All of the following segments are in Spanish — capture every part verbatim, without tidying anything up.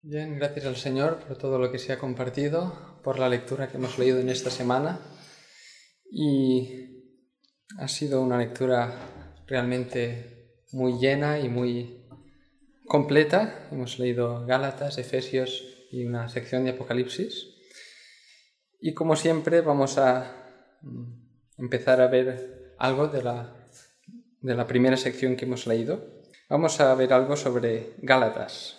Bien, gracias al Señor por todo lo que se ha compartido, por la lectura que hemos leído en esta semana. Y ha sido una lectura realmente muy llena y muy completa. Hemos leído Gálatas, Efesios y una sección de Apocalipsis. Y como siempre vamos a empezar a ver algo de la, de la primera sección que hemos leído. Vamos a ver algo sobre Gálatas.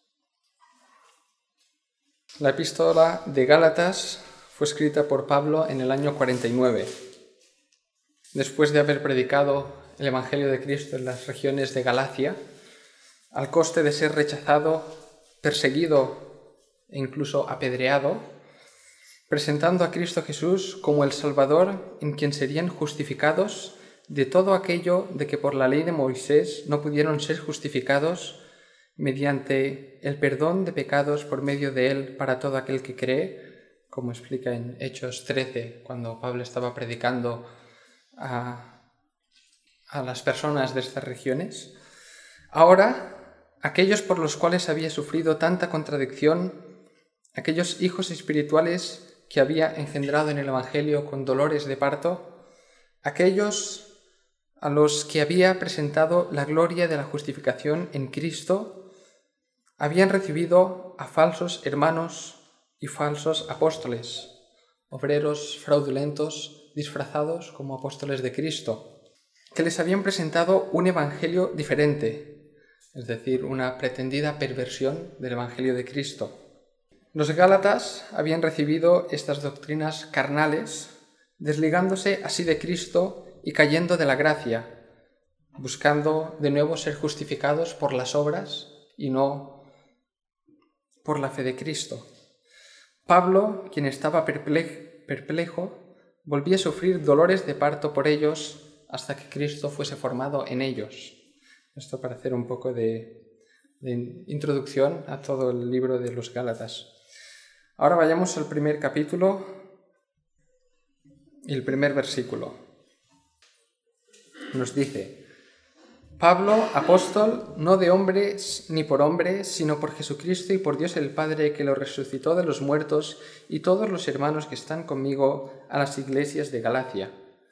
La epístola de Gálatas fue escrita por Pablo en el año cuarenta y nueve. Después de haber predicado el Evangelio de Cristo en las regiones de Galacia, al coste de ser rechazado, perseguido e incluso apedreado, presentando a Cristo Jesús como el Salvador en quien serían justificados de todo aquello de que por la ley de Moisés no pudieron ser justificados, mediante el perdón de pecados por medio de él para todo aquel que cree, como explica en Hechos trece, cuando Pablo estaba predicando a, a las personas de estas regiones. Ahora, aquellos por los cuales había sufrido tanta contradicción, aquellos hijos espirituales que había engendrado en el Evangelio con dolores de parto, aquellos a los que había presentado la gloria de la justificación en Cristo, habían recibido a falsos hermanos y falsos apóstoles, obreros fraudulentos disfrazados como apóstoles de Cristo, que les habían presentado un evangelio diferente, es decir, una pretendida perversión del evangelio de Cristo. Los gálatas habían recibido estas doctrinas carnales, desligándose así de Cristo y cayendo de la gracia, buscando de nuevo ser justificados por las obras y no por la fe de Cristo. Pablo, quien estaba perplejo, volvía a sufrir dolores de parto por ellos hasta que Cristo fuese formado en ellos. Esto para hacer un poco de, de introducción a todo el libro de los Gálatas. Ahora vayamos al primer capítulo y el primer versículo. Nos dice: Pablo, apóstol, no de hombre ni por hombre, sino por Jesucristo y por Dios el Padre, que lo resucitó de los muertos, y todos los hermanos que están conmigo a las iglesias de Galacia.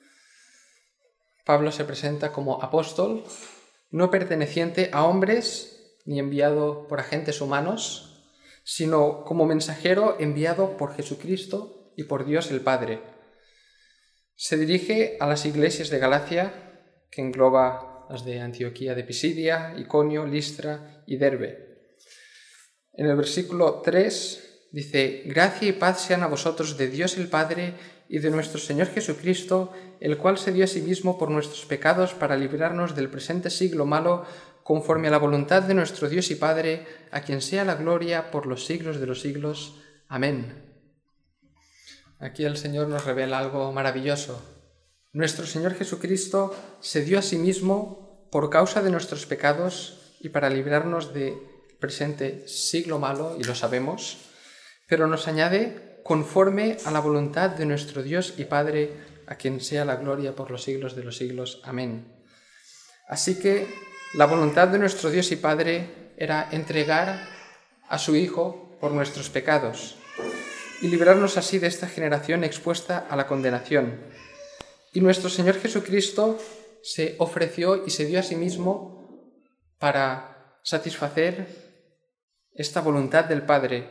Pablo se presenta como apóstol, no perteneciente a hombres ni enviado por agentes humanos, sino como mensajero enviado por Jesucristo y por Dios el Padre. Se dirige a las iglesias de Galacia, que engloba las de Antioquía de Pisidia, Iconio, Listra y Derbe. En el versículo tres dice: Gracia y paz sean a vosotros de Dios el Padre y de nuestro Señor Jesucristo, el cual se dio a sí mismo por nuestros pecados para librarnos del presente siglo malo, conforme a la voluntad de nuestro Dios y Padre, a quien sea la gloria por los siglos de los siglos. Amén. Aquí el Señor nos revela algo maravilloso. Nuestro Señor Jesucristo se dio a sí mismo por causa de nuestros pecados y para librarnos del presente siglo malo, y lo sabemos, pero nos añade conforme a la voluntad de nuestro Dios y Padre, a quien sea la gloria por los siglos de los siglos. Amén. Así que la voluntad de nuestro Dios y Padre era entregar a su Hijo por nuestros pecados y librarnos así de esta generación expuesta a la condenación. Y nuestro Señor Jesucristo se ofreció y se dio a sí mismo para satisfacer esta voluntad del Padre.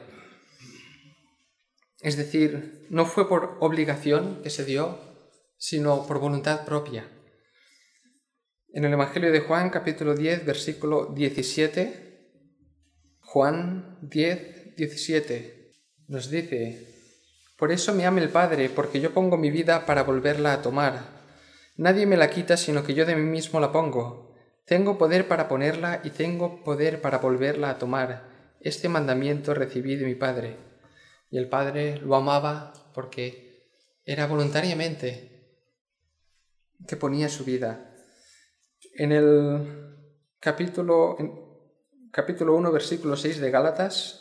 Es decir, no fue por obligación que se dio, sino por voluntad propia. En el Evangelio de Juan, capítulo diez, versículo diecisiete, Juan diez, diecisiete, nos dice: Por eso me ama el Padre, porque yo pongo mi vida para volverla a tomar. Nadie me la quita, sino que yo de mí mismo la pongo. Tengo poder para ponerla y tengo poder para volverla a tomar. Este mandamiento recibí de mi Padre. Y el Padre lo amaba porque era voluntariamente que ponía su vida. En el capítulo, en capítulo uno, versículo seis de Gálatas,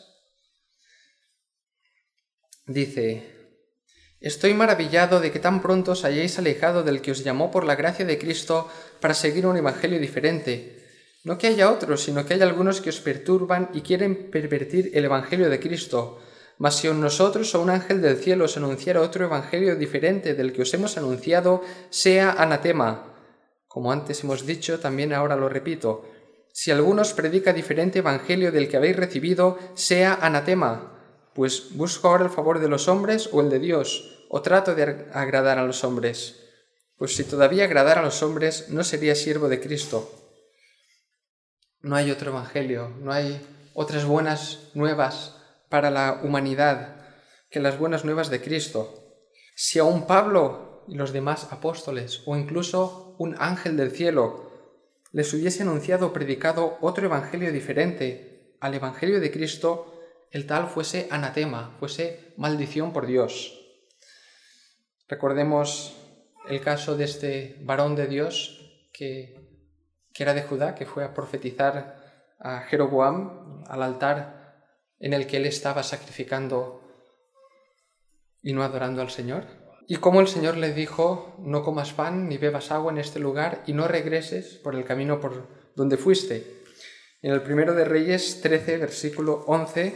dice: Estoy maravillado de que tan pronto os hayáis alejado del que os llamó por la gracia de Cristo para seguir un evangelio diferente. No que haya otros, sino que hay algunos que os perturban y quieren pervertir el Evangelio de Cristo. Mas si a nosotros o un ángel del cielo os anunciara otro evangelio diferente del que os hemos anunciado, sea anatema. Como antes hemos dicho, también ahora lo repito. Si alguno os predica diferente evangelio del que habéis recibido, sea anatema. Pues busco ahora el favor de los hombres o el de Dios, o trato de agradar a los hombres. Pues si todavía agradara a los hombres, no sería siervo de Cristo. No hay otro evangelio, no hay otras buenas nuevas para la humanidad que las buenas nuevas de Cristo. Si aún Pablo y los demás apóstoles o incluso un ángel del cielo les hubiese anunciado o predicado otro evangelio diferente al evangelio de Cristo, el tal fuese anatema, fuese maldición por Dios. Recordemos el caso de este varón de Dios que, que era de Judá, que fue a profetizar a Jeroboam al altar en el que él estaba sacrificando y no adorando al Señor. Y como el Señor le dijo, no comas pan ni bebas agua en este lugar y no regreses por el camino por donde fuiste. En el primero de Reyes trece, versículo once.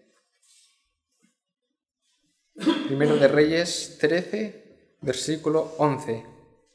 Primero de Reyes trece, versículo once.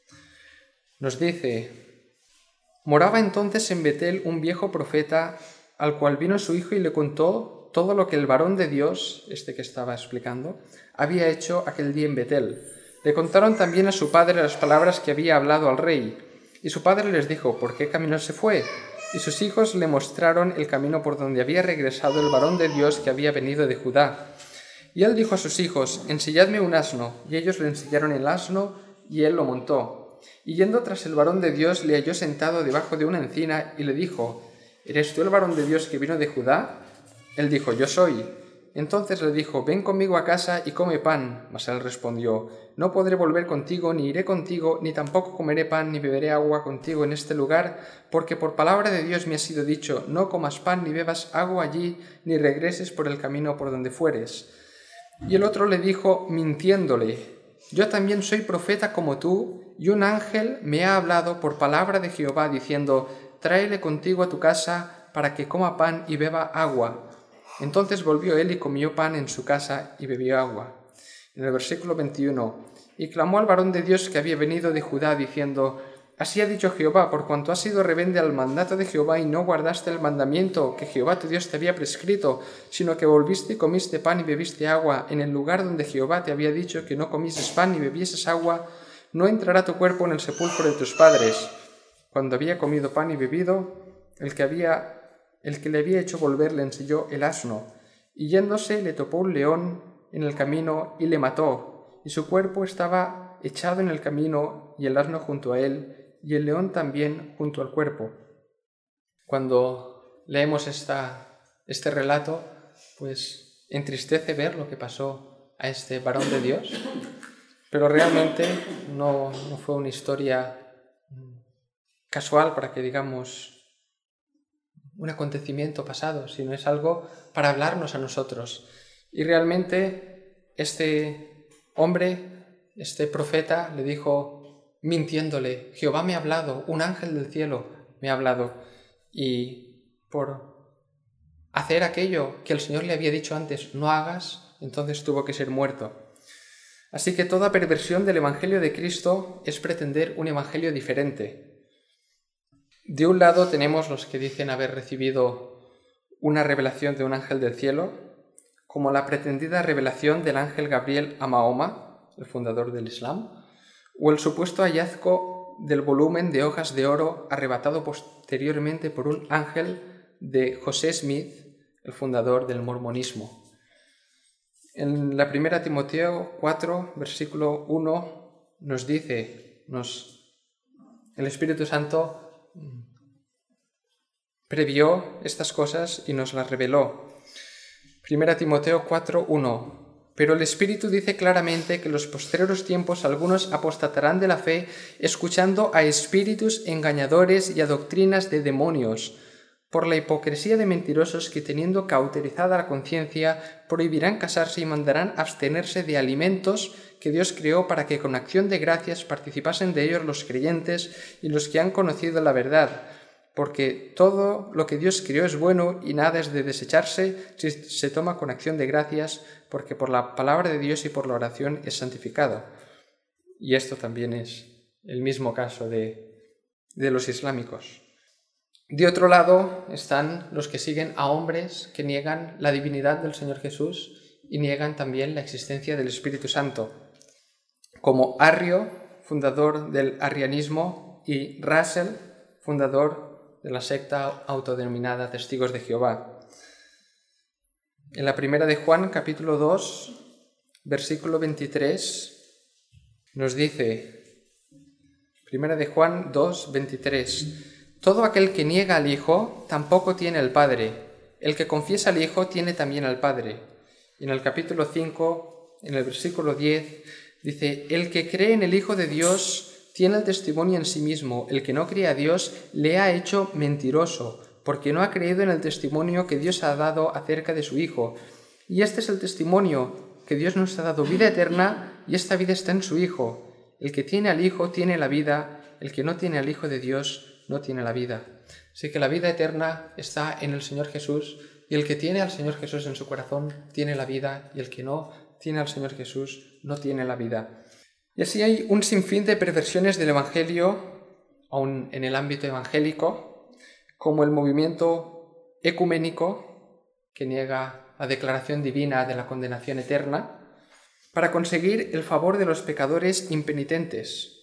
Nos dice: moraba entonces en Betel un viejo profeta, al cual vino su hijo y le contó todo lo que el varón de Dios, este que estaba explicando, había hecho aquel día en Betel. Le contaron también a su padre las palabras que había hablado al rey. Y su padre les dijo, ¿por qué camino se fue? Y sus hijos le mostraron el camino por donde había regresado el varón de Dios que había venido de Judá. Y él dijo a sus hijos, ensilladme un asno. Y ellos le ensillaron el asno, y él lo montó. Y yendo tras el varón de Dios, le halló sentado debajo de una encina, y le dijo, ¿eres tú el varón de Dios que vino de Judá? Él dijo, yo soy. Entonces le dijo, ven conmigo a casa y come pan. Mas él respondió, no podré volver contigo, ni iré contigo, ni tampoco comeré pan, ni beberé agua contigo en este lugar, porque por palabra de Dios me ha sido dicho, no comas pan, ni bebas agua allí, ni regreses por el camino por donde fueres. Y el otro le dijo, mintiéndole, yo también soy profeta como tú, y un ángel me ha hablado por palabra de Jehová, diciendo, tráele contigo a tu casa, para que coma pan y beba agua. Entonces volvió él y comió pan en su casa y bebió agua. En el versículo veintiuno, y clamó al varón de Dios que había venido de Judá, diciendo, así ha dicho Jehová, por cuanto has sido rebelde al mandato de Jehová y no guardaste el mandamiento que Jehová tu Dios te había prescrito, sino que volviste y comiste pan y bebiste agua en el lugar donde Jehová te había dicho que no comieses pan ni bebieses agua, no entrará tu cuerpo en el sepulcro de tus padres. Cuando había comido pan y bebido, el que había El que le había hecho volver le ensilló el asno, y yéndose le topó un león en el camino y le mató, y su cuerpo estaba echado en el camino, y el asno junto a él, y el león también junto al cuerpo. Cuando leemos esta, este relato, pues entristece ver lo que pasó a este varón de Dios, pero realmente no, no fue una historia casual para que digamos un acontecimiento pasado, sino es algo para hablarnos a nosotros. Y realmente este hombre, este profeta, le dijo, mintiéndole, Jehová me ha hablado, un ángel del cielo me ha hablado, y por hacer aquello que el Señor le había dicho antes, no hagas, entonces tuvo que ser muerto. Así que toda perversión del Evangelio de Cristo es pretender un Evangelio diferente. De un lado tenemos los que dicen haber recibido una revelación de un ángel del cielo, como la pretendida revelación del ángel Gabriel a Mahoma, el fundador del Islam, o el supuesto hallazgo del volumen de hojas de oro arrebatado posteriormente por un ángel de José Smith, el fundador del mormonismo. En la primera Timoteo cuatro, versículo uno, nos dice, nos, el Espíritu Santo previó estas cosas y nos las reveló. Primera Timoteo cuatro, uno. Pero el Espíritu dice claramente que en los postreros tiempos algunos apostatarán de la fe, escuchando a espíritus engañadores y a doctrinas de demonios, por la hipocresía de mentirosos que, teniendo cauterizada la conciencia, prohibirán casarse y mandarán abstenerse de alimentos que Dios creó para que con acción de gracias participasen de ellos los creyentes y los que han conocido la verdad. porque todo lo que Dios creó es bueno y nada es de desecharse si se toma con acción de gracias, porque por la palabra de Dios y por la oración es santificado. Y esto también es el mismo caso de, de los islámicos. De otro lado están los que siguen a hombres que niegan la divinidad del Señor Jesús y niegan también la existencia del Espíritu Santo, como Arrio, fundador del arrianismo, y Russell, fundador de la secta autodenominada Testigos de Jehová. En la primera de Juan, capítulo dos, versículo veintitrés, nos dice, primera de Juan dos, veintitrés, todo aquel que niega al Hijo tampoco tiene al Padre. El que confiesa al Hijo tiene también al Padre. Y en el capítulo cinco, en el versículo diez, dice, el que cree en el Hijo de Dios tiene el testimonio en sí mismo. El que no cree a Dios le ha hecho mentiroso, porque no ha creído en el testimonio que Dios ha dado acerca de su Hijo. Y este es el testimonio, que Dios nos ha dado vida eterna, y esta vida está en su Hijo. El que tiene al Hijo tiene la vida, el que no tiene al Hijo de Dios no tiene la vida. Así que la vida eterna está en el Señor Jesús, y el que tiene al Señor Jesús en su corazón tiene la vida, y el que no tiene al Señor Jesús no tiene la vida. Y así hay un sinfín de perversiones del Evangelio, aún en el ámbito evangélico, como el movimiento ecuménico, que niega la declaración divina de la condenación eterna, para conseguir el favor de los pecadores impenitentes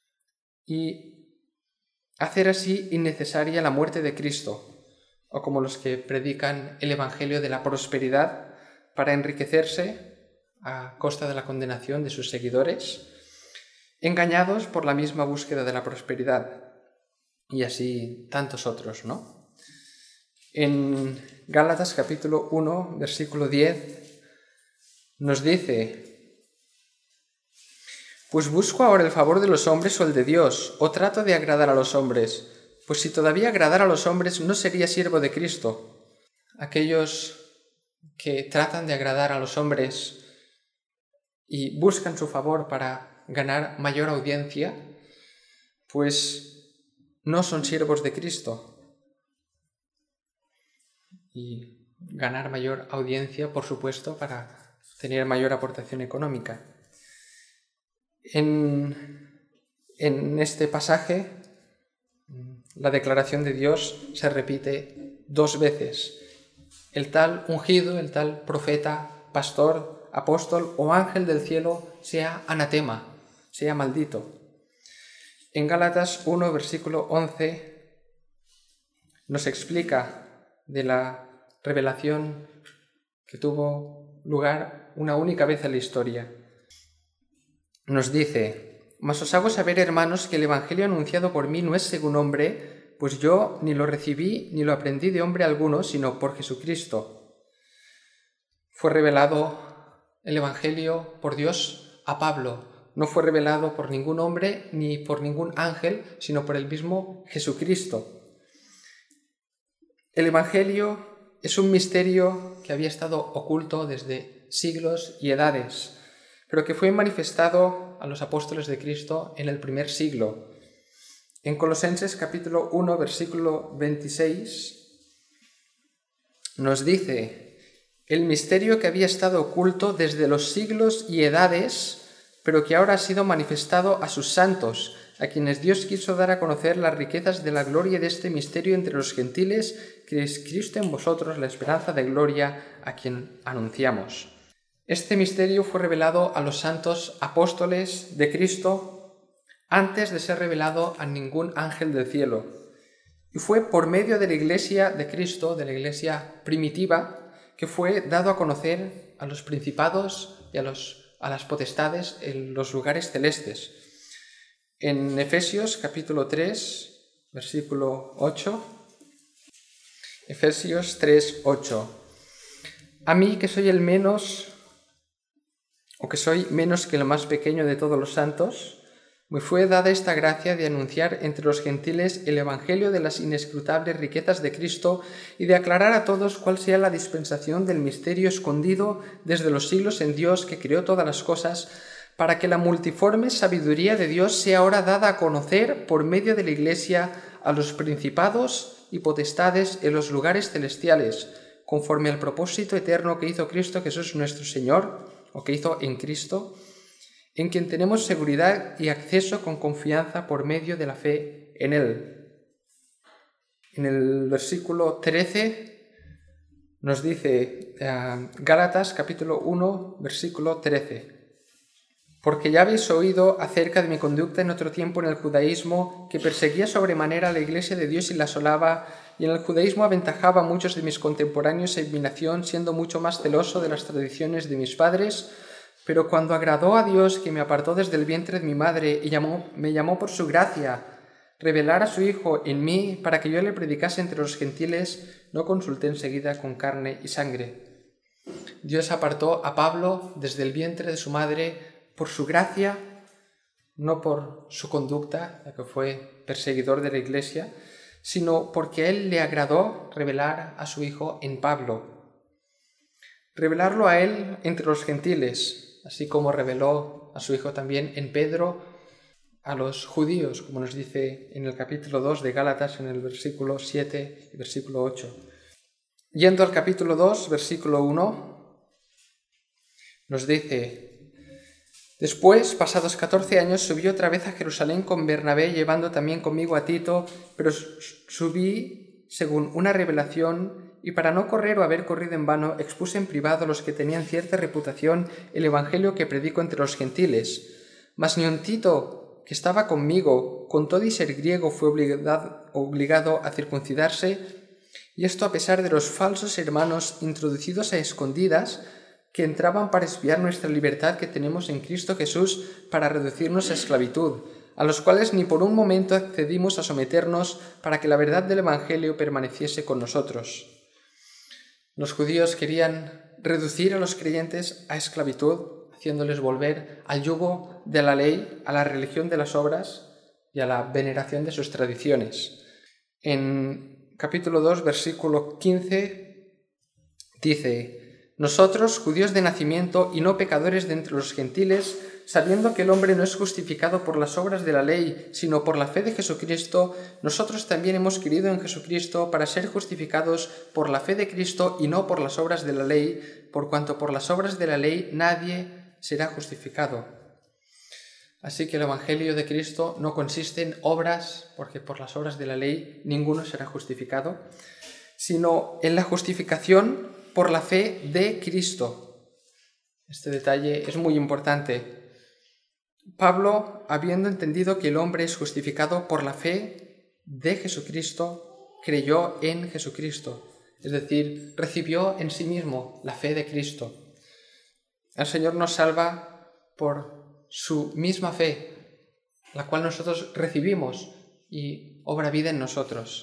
y hacer así innecesaria la muerte de Cristo, o como los que predican el Evangelio de la prosperidad para enriquecerse a costa de la condenación de sus seguidores, engañados por la misma búsqueda de la prosperidad, y así tantos otros, ¿no? En Gálatas capítulo uno, versículo diez, nos dice, pues busco ahora el favor de los hombres o el de Dios, o trato de agradar a los hombres, pues si todavía agradara a los hombres no sería siervo de Cristo. Aquellos que tratan de agradar a los hombres y buscan su favor para ganar mayor audiencia, pues no son siervos de Cristo. Y ganar mayor audiencia, por supuesto, para tener mayor aportación económica. En, en este pasaje, la declaración de Dios se repite dos veces. El tal ungido, el tal profeta, pastor, apóstol o ángel del cielo sea anatema, sea maldito. En Gálatas uno, versículo once, nos explica de la revelación que tuvo lugar una única vez en la historia. Nos dice, mas os hago saber, hermanos, que el evangelio anunciado por mí no es según hombre, pues yo ni lo recibí ni lo aprendí de hombre alguno, sino por Jesucristo. Fue revelado el evangelio por Dios a Pablo, no fue revelado por ningún hombre ni por ningún ángel, sino por el mismo Jesucristo. El evangelio es un misterio que había estado oculto desde siglos y edades, pero que fue manifestado a los apóstoles de Cristo en el primer siglo. En Colosenses capítulo uno, versículo veintiséis, nos dice, el misterio que había estado oculto desde los siglos y edades, pero que ahora ha sido manifestado a sus santos, a quienes Dios quiso dar a conocer las riquezas de la gloria de este misterio entre los gentiles, que es Cristo en vosotros, la esperanza de gloria, a quien anunciamos. Este misterio fue revelado a los santos apóstoles de Cristo antes de ser revelado a ningún ángel del cielo. Y fue por medio de la iglesia de Cristo, de la iglesia primitiva, que fue dado a conocer a los principados y a, los, a las potestades en los lugares celestes. En Efesios capítulo tres, versículo ocho, Efesios tres, ocho. A mí, que soy el menos... o que soy menos que el más pequeño de todos los santos, me fue dada esta gracia de anunciar entre los gentiles el evangelio de las inescrutables riquezas de Cristo y de aclarar a todos cuál sea la dispensación del misterio escondido desde los siglos en Dios que creó todas las cosas, para que la multiforme sabiduría de Dios sea ahora dada a conocer por medio de la Iglesia a los principados y potestades en los lugares celestiales, conforme al propósito eterno que hizo Cristo Jesús nuestro Señor, o que hizo en Cristo, en quien tenemos seguridad y acceso con confianza por medio de la fe en Él. En el versículo trece nos dice uh, Gálatas capítulo uno, versículo trece. Porque ya habéis oído acerca de mi conducta en otro tiempo en el judaísmo, que perseguía sobremanera a la iglesia de Dios y la asolaba, y en el judaísmo aventajaba a muchos de mis contemporáneos en mi nación, siendo mucho más celoso de las tradiciones de mis padres. Pero cuando agradó a Dios, que me apartó desde el vientre de mi madre y llamó, me llamó por su gracia, revelar a su Hijo en mí para que yo le predicase entre los gentiles, no consulté enseguida con carne y sangre. Dios apartó a Pablo desde el vientre de su madre por su gracia, no por su conducta, ya que fue perseguidor de la iglesia, sino porque a él le agradó revelar a su Hijo en Pablo. Revelarlo a él entre los gentiles, así como reveló a su Hijo también en Pedro a los judíos, como nos dice en el capítulo dos de Gálatas, en el versículo siete y versículo ocho. Yendo al capítulo dos, versículo uno, nos dice: Después, pasados catorce años, subí otra vez a Jerusalén con Bernabé, llevando también conmigo a Tito, pero subí según una revelación, y para no correr o haber corrido en vano, expuse en privado a los que tenían cierta reputación el evangelio que predico entre los gentiles. Mas ni un Tito, que estaba conmigo, con todo y ser griego, fue obligado, obligado a circuncidarse, y esto a pesar de los falsos hermanos introducidos a escondidas, que entraban para espiar nuestra libertad que tenemos en Cristo Jesús para reducirnos a esclavitud, a los cuales ni por un momento accedimos a someternos para que la verdad del Evangelio permaneciese con nosotros. Los judíos querían reducir a los creyentes a esclavitud, haciéndoles volver al yugo de la ley, a la religión de las obras y a la veneración de sus tradiciones. En capítulo dos, versículo quince, dice: Nosotros, judíos de nacimiento y no pecadores de entre los gentiles, sabiendo que el hombre no es justificado por las obras de la ley, sino por la fe de Jesucristo, nosotros también hemos creído en Jesucristo para ser justificados por la fe de Cristo y no por las obras de la ley, por cuanto por las obras de la ley nadie será justificado. Así que el Evangelio de Cristo no consiste en obras, porque por las obras de la ley ninguno será justificado, sino en la justificación por la fe de Cristo. Este detalle es muy importante. Pablo, habiendo entendido que el hombre es justificado por la fe de Jesucristo, creyó en Jesucristo, es decir, recibió en sí mismo la fe de Cristo. El Señor nos salva por su misma fe, la cual nosotros recibimos y obra vida en nosotros.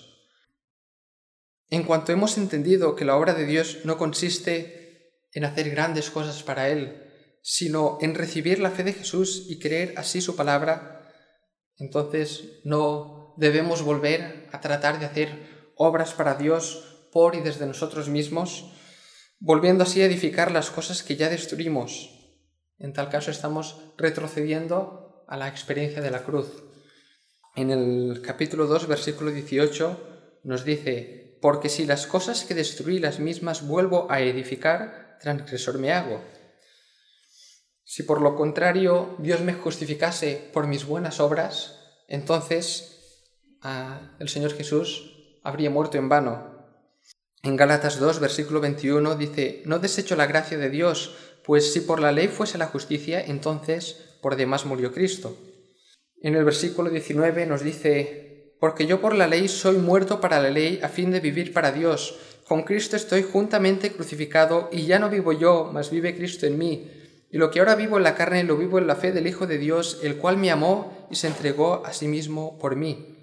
En cuanto hemos entendido que la obra de Dios no consiste en hacer grandes cosas para Él, sino en recibir la fe de Jesús y creer así su palabra, entonces no debemos volver a tratar de hacer obras para Dios por y desde nosotros mismos, volviendo así a edificar las cosas que ya destruimos. En tal caso estamos retrocediendo a la experiencia de la cruz. En el capítulo dos, versículo dieciocho, nos dice: Porque si las cosas que destruí las mismas vuelvo a edificar, transgresor me hago. Si por lo contrario Dios me justificase por mis buenas obras, entonces ah, el Señor Jesús habría muerto en vano. En Gálatas dos, versículo veintiuno dice: No desecho la gracia de Dios, pues si por la ley fuese la justicia, entonces por demás murió Cristo. En el versículo diecinueve nos dice: Porque yo por la ley soy muerto para la ley a fin de vivir para Dios. Con Cristo estoy juntamente crucificado y ya no vivo yo, mas vive Cristo en mí. Y lo que ahora vivo en la carne lo vivo en la fe del Hijo de Dios, el cual me amó y se entregó a sí mismo por mí.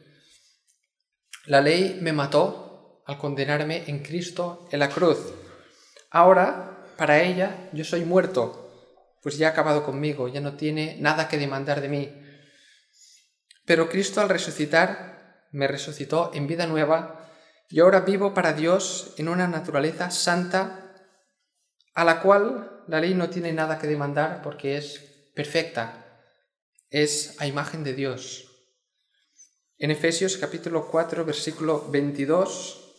La ley me mató al condenarme en Cristo en la cruz. Ahora, para ella, yo soy muerto, pues ya ha acabado conmigo, ya no tiene nada que demandar de mí. Pero Cristo al resucitar me resucitó en vida nueva y ahora vivo para Dios en una naturaleza santa a la cual la ley no tiene nada que demandar porque es perfecta, es a imagen de Dios. En Efesios capítulo cuatro, versículo veintidós,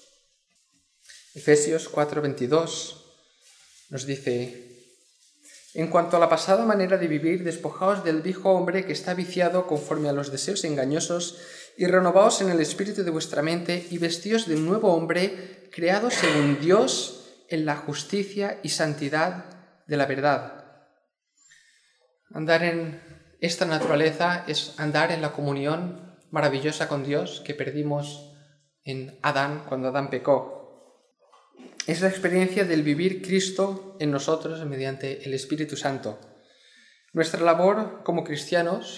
Efesios cuatro, veintidós, nos dice: en cuanto a la pasada manera de vivir, despojaos del viejo hombre que está viciado conforme a los deseos engañosos y renovaos en el espíritu de vuestra mente y vestíos del nuevo hombre creado según Dios en la justicia y santidad de la verdad. Andar en esta naturaleza es andar en la comunión maravillosa con Dios que perdimos en Adán cuando Adán pecó. Es la experiencia del vivir Cristo en nosotros mediante el Espíritu Santo. Nuestra labor como cristianos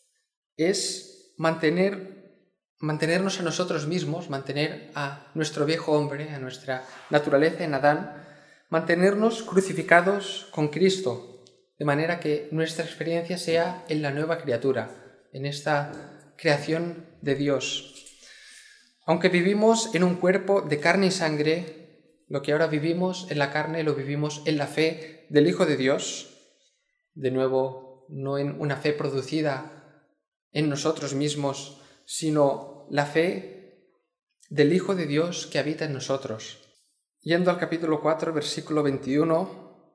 es mantener, mantenernos a nosotros mismos, mantener a nuestro viejo hombre, a nuestra naturaleza en Adán, mantenernos crucificados con Cristo, de manera que nuestra experiencia sea en la nueva criatura, en esta creación de Dios. Aunque vivimos en un cuerpo de carne y sangre, lo que ahora vivimos en la carne lo vivimos en la fe del Hijo de Dios, de nuevo, no en una fe producida en nosotros mismos, sino la fe del Hijo de Dios que habita en nosotros. Yendo al capítulo cuatro, versículo veintiuno,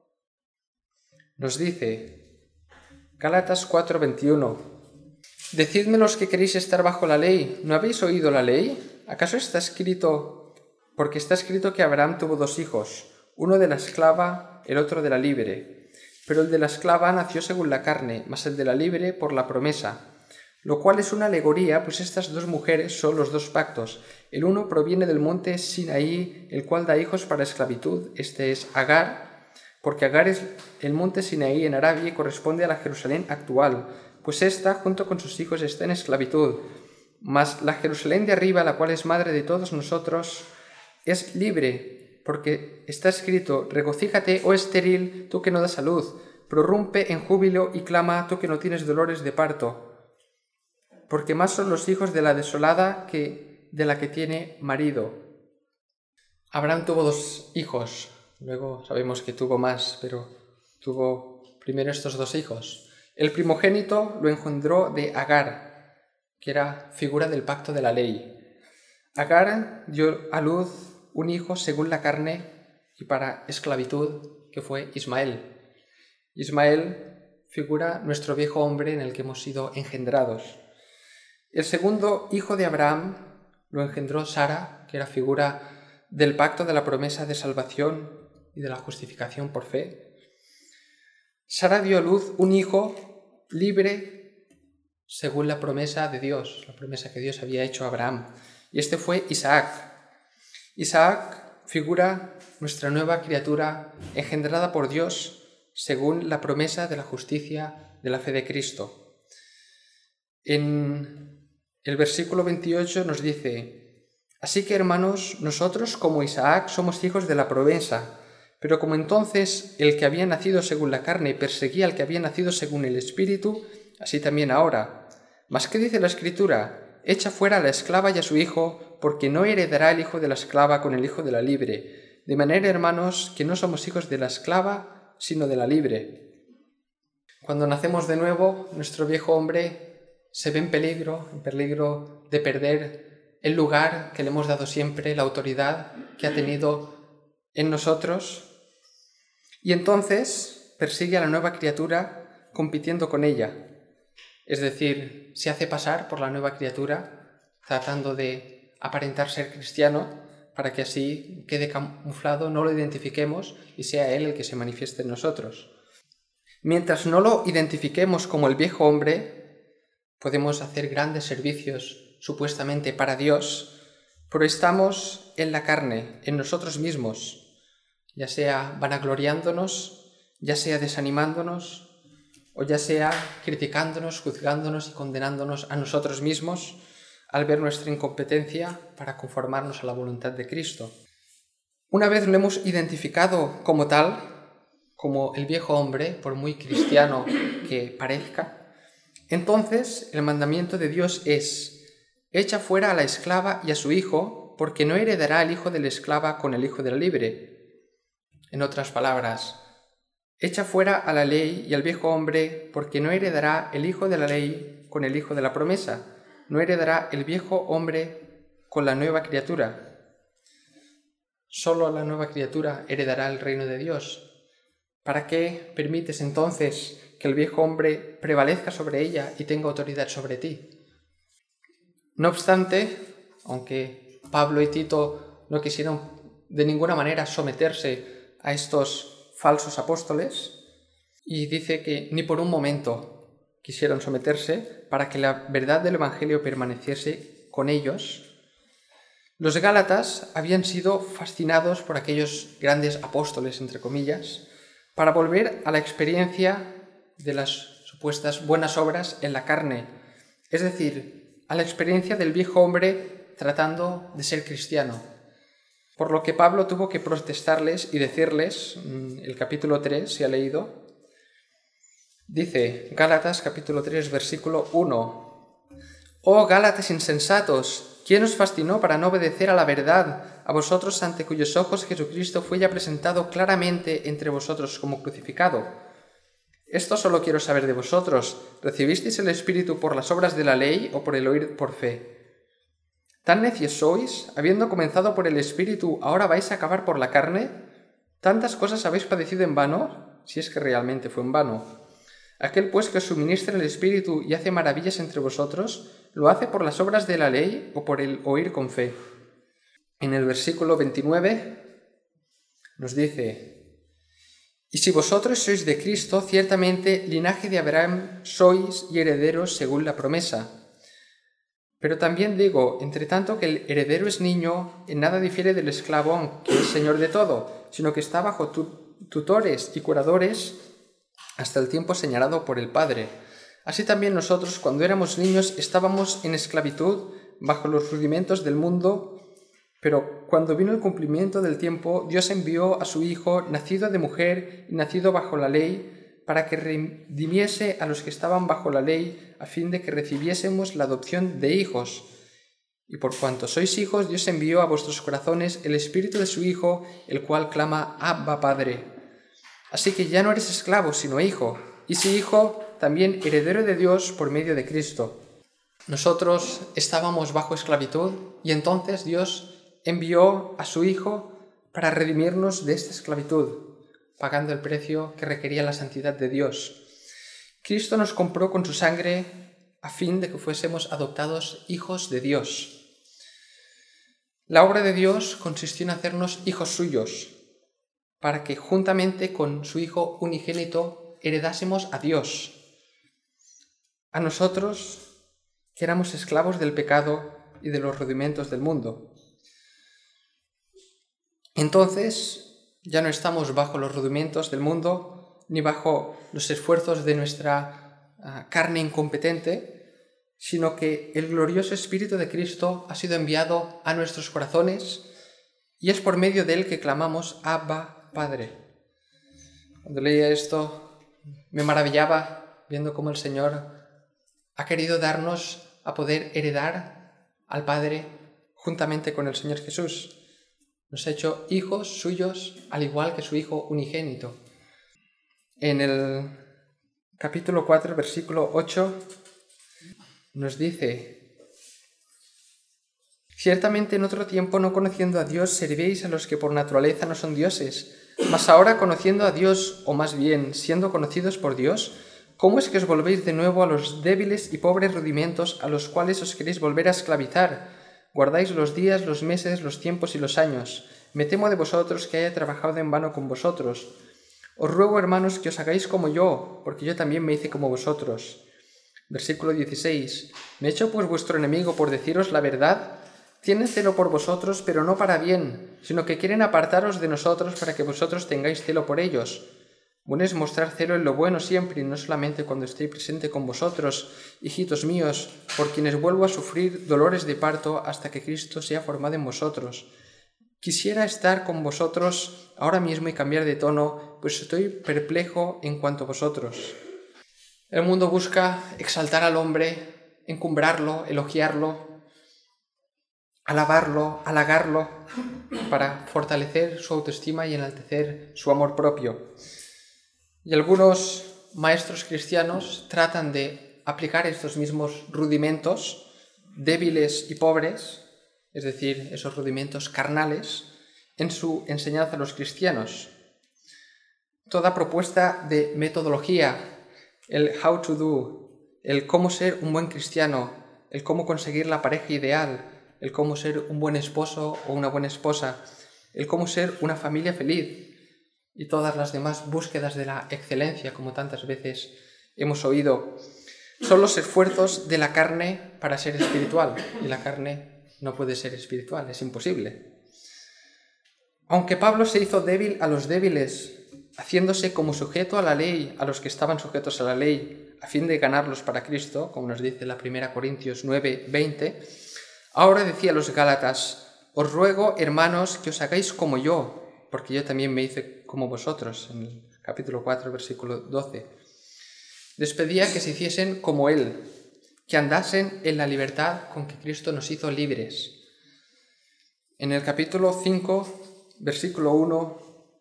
nos dice, Gálatas cuatro, veintiuno, decidme los que queréis estar bajo la ley, ¿no habéis oído la ley? ¿Acaso está escrito... Porque está escrito que Abraham tuvo dos hijos, uno de la esclava, el otro de la libre. Pero el de la esclava nació según la carne, mas el de la libre por la promesa. Lo cual es una alegoría, pues estas dos mujeres son los dos pactos. El uno proviene del monte Sinaí, el cual da hijos para esclavitud. Este es Agar, porque Agar es el monte Sinaí en Arabia y corresponde a la Jerusalén actual, pues ésta, junto con sus hijos, está en esclavitud. Mas la Jerusalén de arriba, la cual es madre de todos nosotros, es libre, porque está escrito, regocíjate, oh estéril, tú que no das a luz, prorrumpe en júbilo y clama, tú que no tienes dolores de parto, porque más son los hijos de la desolada que de la que tiene marido. Abraham tuvo dos hijos, luego sabemos que tuvo más, pero tuvo primero estos dos hijos. El primogénito lo engendró de Agar, que era figura del pacto de la ley. Agar dio a luz un hijo según la carne y para esclavitud, que fue Ismael. Ismael figura nuestro viejo hombre en el que hemos sido engendrados. El segundo hijo de Abraham lo engendró Sara, que era figura del pacto de la promesa de salvación y de la justificación por fe. Sara dio a luz un hijo libre según la promesa de Dios, la promesa que Dios había hecho a Abraham. Y este fue Isaac. Isaac figura nuestra nueva criatura engendrada por Dios según la promesa de la justicia de la fe de Cristo. En el versículo veintiocho nos dice, así que hermanos, nosotros como Isaac somos hijos de la promesa, pero como entonces el que había nacido según la carne perseguía al que había nacido según el Espíritu, así también ahora. ¿Mas qué dice la Escritura? Echa fuera a la esclava y a su hijo, porque no heredará el hijo de la esclava con el hijo de la libre. De manera, hermanos, que no somos hijos de la esclava, sino de la libre. Cuando nacemos de nuevo, nuestro viejo hombre se ve en peligro, en peligro de perder el lugar que le hemos dado siempre, la autoridad que ha tenido en nosotros, y entonces persigue a la nueva criatura compitiendo con ella. Es decir, se hace pasar por la nueva criatura, tratando de aparentar ser cristiano, para que así quede camuflado, no lo identifiquemos y sea él el que se manifieste en nosotros. Mientras no lo identifiquemos como el viejo hombre, podemos hacer grandes servicios supuestamente para Dios, pero estamos en la carne, en nosotros mismos, ya sea vanagloriándonos, ya sea desanimándonos, o ya sea criticándonos, juzgándonos y condenándonos a nosotros mismos al ver nuestra incompetencia para conformarnos a la voluntad de Cristo. Una vez lo hemos identificado como tal, como el viejo hombre, por muy cristiano que parezca, entonces el mandamiento de Dios es: echa fuera a la esclava y a su hijo, porque no heredará el hijo de la esclava con el hijo de la libre. En otras palabras, echa fuera a la ley y al viejo hombre, porque no heredará el hijo de la ley con el hijo de la promesa. no heredará el viejo hombre con la nueva criatura. Solo la nueva criatura heredará el reino de Dios. ¿Para qué permites entonces que el viejo hombre prevalezca sobre ella y tenga autoridad sobre ti? No obstante, aunque Pablo y Tito no quisieron de ninguna manera someterse a estos falsos apóstoles, y dice que ni por un momento quisieron someterse para que la verdad del Evangelio permaneciese con ellos, los gálatas habían sido fascinados por aquellos grandes apóstoles, entre comillas, para volver a la experiencia de las supuestas buenas obras en la carne, es decir, a la experiencia del viejo hombre tratando de ser cristiano. Por lo que Pablo tuvo que protestarles y decirles, el capítulo tres, si ha leído, dice, Gálatas capítulo tres, versículo uno, «Oh Gálatas insensatos, ¿quién os fascinó para no obedecer a la verdad, a vosotros ante cuyos ojos Jesucristo fue ya presentado claramente entre vosotros como crucificado? Esto solo quiero saber de vosotros, ¿recibisteis el Espíritu por las obras de la ley o por el oír por fe? ¿Tan necios sois? Habiendo comenzado por el Espíritu, ¿ahora vais a acabar por la carne? ¿Tantas cosas habéis padecido en vano? Si es que realmente fue en vano. Aquel pues que os suministra el Espíritu y hace maravillas entre vosotros, ¿lo hace por las obras de la ley o por el oír con fe?» En el versículo veintinueve nos dice, «Y si vosotros sois de Cristo, ciertamente linaje de Abraham sois y herederos según la promesa. Pero también digo, entre tanto que el heredero es niño, en nada difiere del esclavo, aunque es señor de todo, sino que está bajo tu- tutores y curadores hasta el tiempo señalado por el Padre. Así también nosotros, cuando éramos niños, estábamos en esclavitud bajo los rudimentos del mundo, pero cuando vino el cumplimiento del tiempo, Dios envió a su Hijo, nacido de mujer y nacido bajo la ley, para que redimiese a los que estaban bajo la ley, a fin de que recibiésemos la adopción de hijos. Y por cuanto sois hijos, Dios envió a vuestros corazones el Espíritu de su Hijo, el cual clama, Abba, Padre. Así que ya no eres esclavo, sino hijo, y si hijo, también heredero de Dios por medio de Cristo». Nosotros estábamos bajo esclavitud, y entonces Dios envió a su Hijo para redimirnos de esta esclavitud, pagando el precio que requería la santidad de Dios. Cristo nos compró con su sangre a fin de que fuésemos adoptados hijos de Dios. La obra de Dios consistió en hacernos hijos suyos, para que juntamente con su Hijo unigénito heredásemos a Dios. A nosotros, que éramos esclavos del pecado y de los rudimentos del mundo. Entonces, ya no estamos bajo los rudimentos del mundo, ni bajo los esfuerzos de nuestra uh, carne incompetente, sino que el glorioso Espíritu de Cristo ha sido enviado a nuestros corazones y es por medio de él que clamamos Abba, Padre. Cuando leía esto, me maravillaba viendo cómo el Señor ha querido darnos a poder heredar al Padre juntamente con el Señor Jesús. Nos ha hecho hijos suyos, al igual que su Hijo unigénito. En el capítulo cuatro, versículo ocho, nos dice: «Ciertamente en otro tiempo, no conociendo a Dios, servíais a los que por naturaleza no son dioses, mas ahora conociendo a Dios, o más bien siendo conocidos por Dios, ¿cómo es que os volvéis de nuevo a los débiles y pobres rudimentos a los cuales os queréis volver a esclavizar? Guardáis los días, los meses, los tiempos y los años. Me temo de vosotros que haya trabajado en vano con vosotros. Os ruego, hermanos, que os hagáis como yo, porque yo también me hice como vosotros». Versículo dieciséis. «¿Me he hecho pues vuestro enemigo por deciros la verdad? Tienen celo por vosotros, pero no para bien, sino que quieren apartaros de nosotros para que vosotros tengáis celo por ellos. Bueno es mostrar celo en lo bueno siempre, y no solamente cuando estoy presente con vosotros, hijitos míos, por quienes vuelvo a sufrir dolores de parto hasta que Cristo sea formado en vosotros. Quisiera estar con vosotros ahora mismo y cambiar de tono, pues estoy perplejo en cuanto a vosotros». El mundo busca exaltar al hombre, encumbrarlo, elogiarlo, alabarlo, halagarlo, para fortalecer su autoestima y enaltecer su amor propio. Y algunos maestros cristianos tratan de aplicar estos mismos rudimentos débiles y pobres, es decir, esos rudimentos carnales, en su enseñanza a los cristianos. Toda propuesta de metodología, el how to do, el cómo ser un buen cristiano, el cómo conseguir la pareja ideal, el cómo ser un buen esposo o una buena esposa, el cómo ser una familia feliz y todas las demás búsquedas de la excelencia, como tantas veces hemos oído, son los esfuerzos de la carne para ser espiritual, y la carne no puede ser espiritual, es imposible. Aunque Pablo se hizo débil a los débiles, haciéndose como sujeto a la ley, a los que estaban sujetos a la ley, a fin de ganarlos para Cristo, como nos dice la primera Corintios nueve, veinte, ahora decía a los Gálatas: os ruego, hermanos, que os hagáis como yo, porque yo también me hice como vosotros, en el capítulo cuatro, versículo doce. Les pedía que se hiciesen como Él, que andasen en la libertad con que Cristo nos hizo libres. En el capítulo cinco, versículo uno,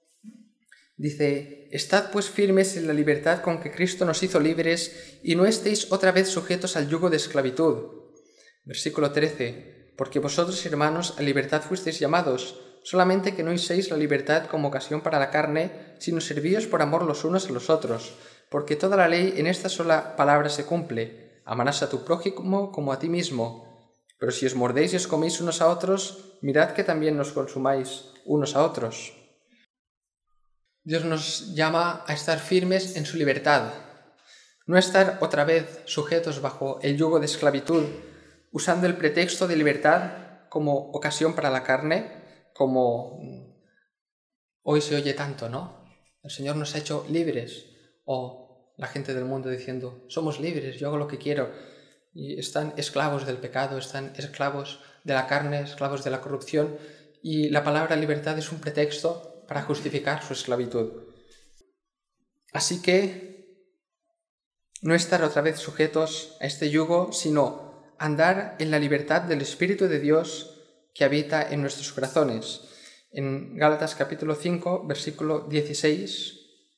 dice: estad pues firmes en la libertad con que Cristo nos hizo libres y no estéis otra vez sujetos al yugo de esclavitud. Versículo trece: porque vosotros, hermanos, a libertad fuisteis llamados, solamente que no uséis la libertad como ocasión para la carne, sino servíos por amor los unos a los otros, porque toda la ley en esta sola palabra se cumple: amarás a tu prójimo como a ti mismo. Pero si os mordéis y os coméis unos a otros, mirad que también nos consumáis unos a otros. Dios nos llama a estar firmes en su libertad, no estar otra vez sujetos bajo el yugo de esclavitud, usando el pretexto de libertad como ocasión para la carne, como hoy se oye tanto, ¿no? El Señor nos ha hecho libres, o la gente del mundo diciendo: somos libres, yo hago lo que quiero, y están esclavos del pecado, están esclavos de la carne, esclavos de la corrupción, y la palabra libertad es un pretexto para justificar su esclavitud. Así que no estar otra vez sujetos a este yugo, sino andar en la libertad del Espíritu de Dios que habita en nuestros corazones. En Gálatas capítulo cinco, versículo dieciséis,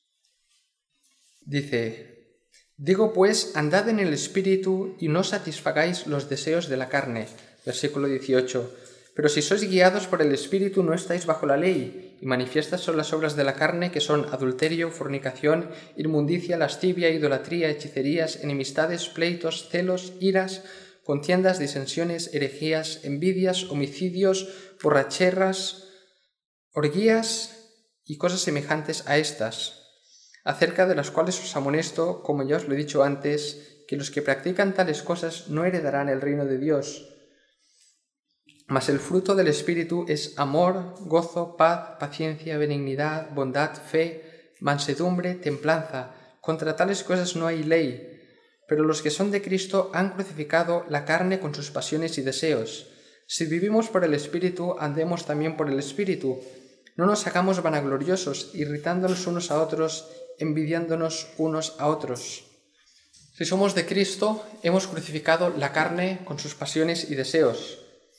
dice: digo pues, andad en el Espíritu y no satisfagáis los deseos de la carne. Versículo dieciocho: pero si sois guiados por el Espíritu no estáis bajo la ley, y manifiestas son las obras de la carne, que son adulterio, fornicación, inmundicia, lascivia, idolatría, hechicerías, enemistades, pleitos, celos, iras, contiendas, disensiones, herejías, envidias, homicidios, borracheras, orgías y cosas semejantes a estas, acerca de las cuales os amonesto, como ya os lo he dicho antes, que los que practican tales cosas no heredarán el reino de Dios. Mas el fruto del Espíritu es amor, gozo, paz, paciencia, benignidad, bondad, fe, mansedumbre, templanza. Contra tales cosas no hay ley. Pero los que son de Cristo han crucificado la carne con sus pasiones y deseos. Si vivimos por el Espíritu, andemos también por el Espíritu. No nos hagamos vanagloriosos, irritándonos unos a otros, envidiándonos unos a otros. Si somos de Cristo, hemos crucificado la carne con sus pasiones y deseos.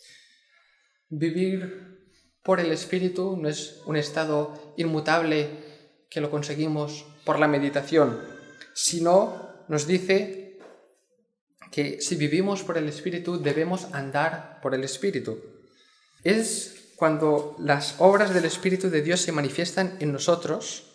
Vivir por el Espíritu no es un estado inmutable que lo conseguimos por la meditación, sino nos dice que si vivimos por el Espíritu debemos andar por el Espíritu. Es cuando las obras del Espíritu de Dios se manifiestan en nosotros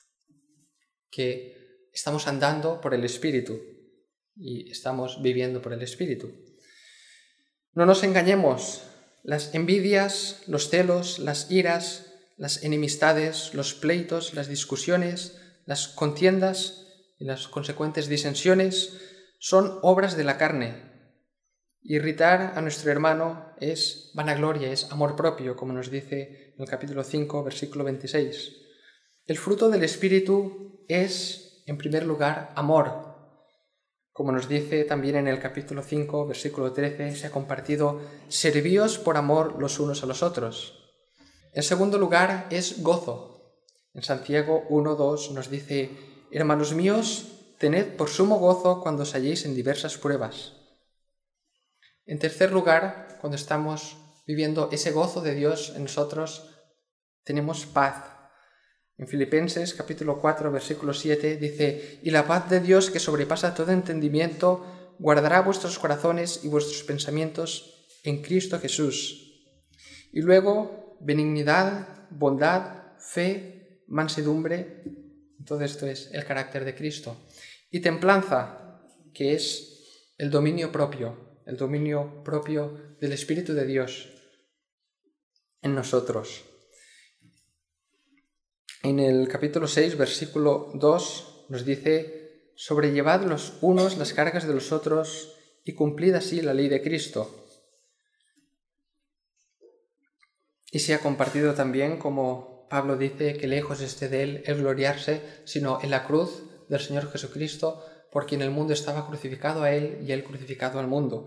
que estamos andando por el Espíritu y estamos viviendo por el Espíritu. No nos engañemos. Las envidias, los celos, las iras, las enemistades, los pleitos, las discusiones, las contiendas y las consecuentes disensiones son obras de la carne. Irritar a nuestro hermano es vanagloria, es amor propio, como nos dice en el capítulo cinco, versículo veintiséis. El fruto del Espíritu es, en primer lugar, amor. Como nos dice también en el capítulo cinco, versículo trece, se ha compartido: servíos por amor los unos a los otros. En segundo lugar, es gozo. En Santiago uno, dos nos dice: hermanos míos, tened por sumo gozo cuando os halléis en diversas pruebas. En tercer lugar, cuando estamos viviendo ese gozo de Dios en nosotros, tenemos paz. En Filipenses capítulo cuatro, versículo siete dice: y la paz de Dios, que sobrepasa todo entendimiento, guardará vuestros corazones y vuestros pensamientos en Cristo Jesús. Y luego, benignidad, bondad, fe, mansedumbre, todo esto es el carácter de Cristo. Y templanza, que es el dominio propio, el dominio propio del Espíritu de Dios en nosotros. En el capítulo seis, versículo dos, nos dice: sobrellevad los unos las cargas de los otros y cumplid así la ley de Cristo. Y se ha compartido también, como Pablo dice, que lejos esté de él el gloriarse, sino en la cruz del Señor Jesucristo, por quien el mundo estaba crucificado a él y él crucificado al mundo.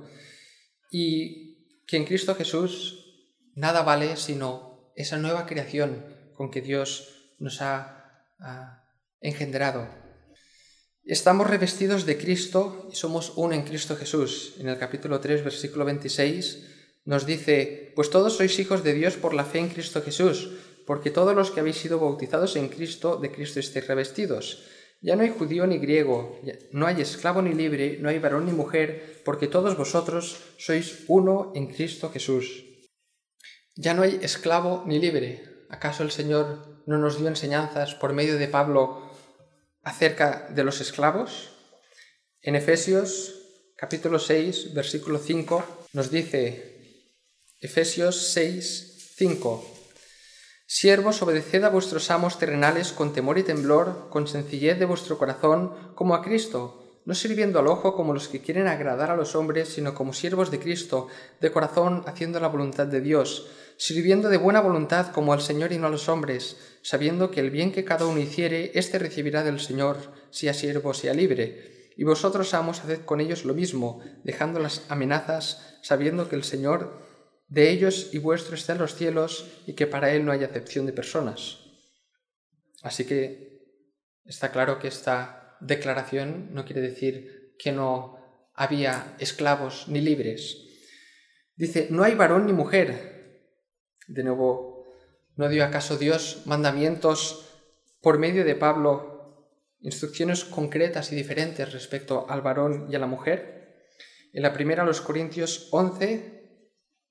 Y que en Cristo Jesús nada vale sino esa nueva creación con que Dios nos ha, ha engendrado. Estamos revestidos de Cristo y somos uno en Cristo Jesús. En el capítulo tres, versículo veintiséis, nos dice: pues todos sois hijos de Dios por la fe en Cristo Jesús, porque todos los que habéis sido bautizados en Cristo, de Cristo estéis revestidos. Ya no hay judío ni griego, no hay esclavo ni libre, no hay varón ni mujer, porque todos vosotros sois uno en Cristo Jesús. Ya no hay esclavo ni libre. ¿Acaso el Señor no nos dio enseñanzas por medio de Pablo acerca de los esclavos? En Efesios capítulo seis, versículo cinco, nos dice, Efesios seis, cinco: siervos, obedeced a vuestros amos terrenales con temor y temblor, con sencillez de vuestro corazón, como a Cristo, no sirviendo al ojo como los que quieren agradar a los hombres, sino como siervos de Cristo, de corazón haciendo la voluntad de Dios, sirviendo de buena voluntad como al Señor y no a los hombres, sabiendo que el bien que cada uno hiciere, éste recibirá del Señor, sea siervo, sea libre. Y vosotros, amos, haced con ellos lo mismo, dejando las amenazas, sabiendo que el Señor de ellos y vuestro está en los cielos y que para Él no hay acepción de personas. Así que está claro que esta declaración no quiere decir que no había esclavos ni libres. Dice, no hay varón ni mujer. De nuevo, ¿no dio acaso Dios mandamientos por medio de Pablo, instrucciones concretas y diferentes respecto al varón y a la mujer? En la primera a los Corintios once,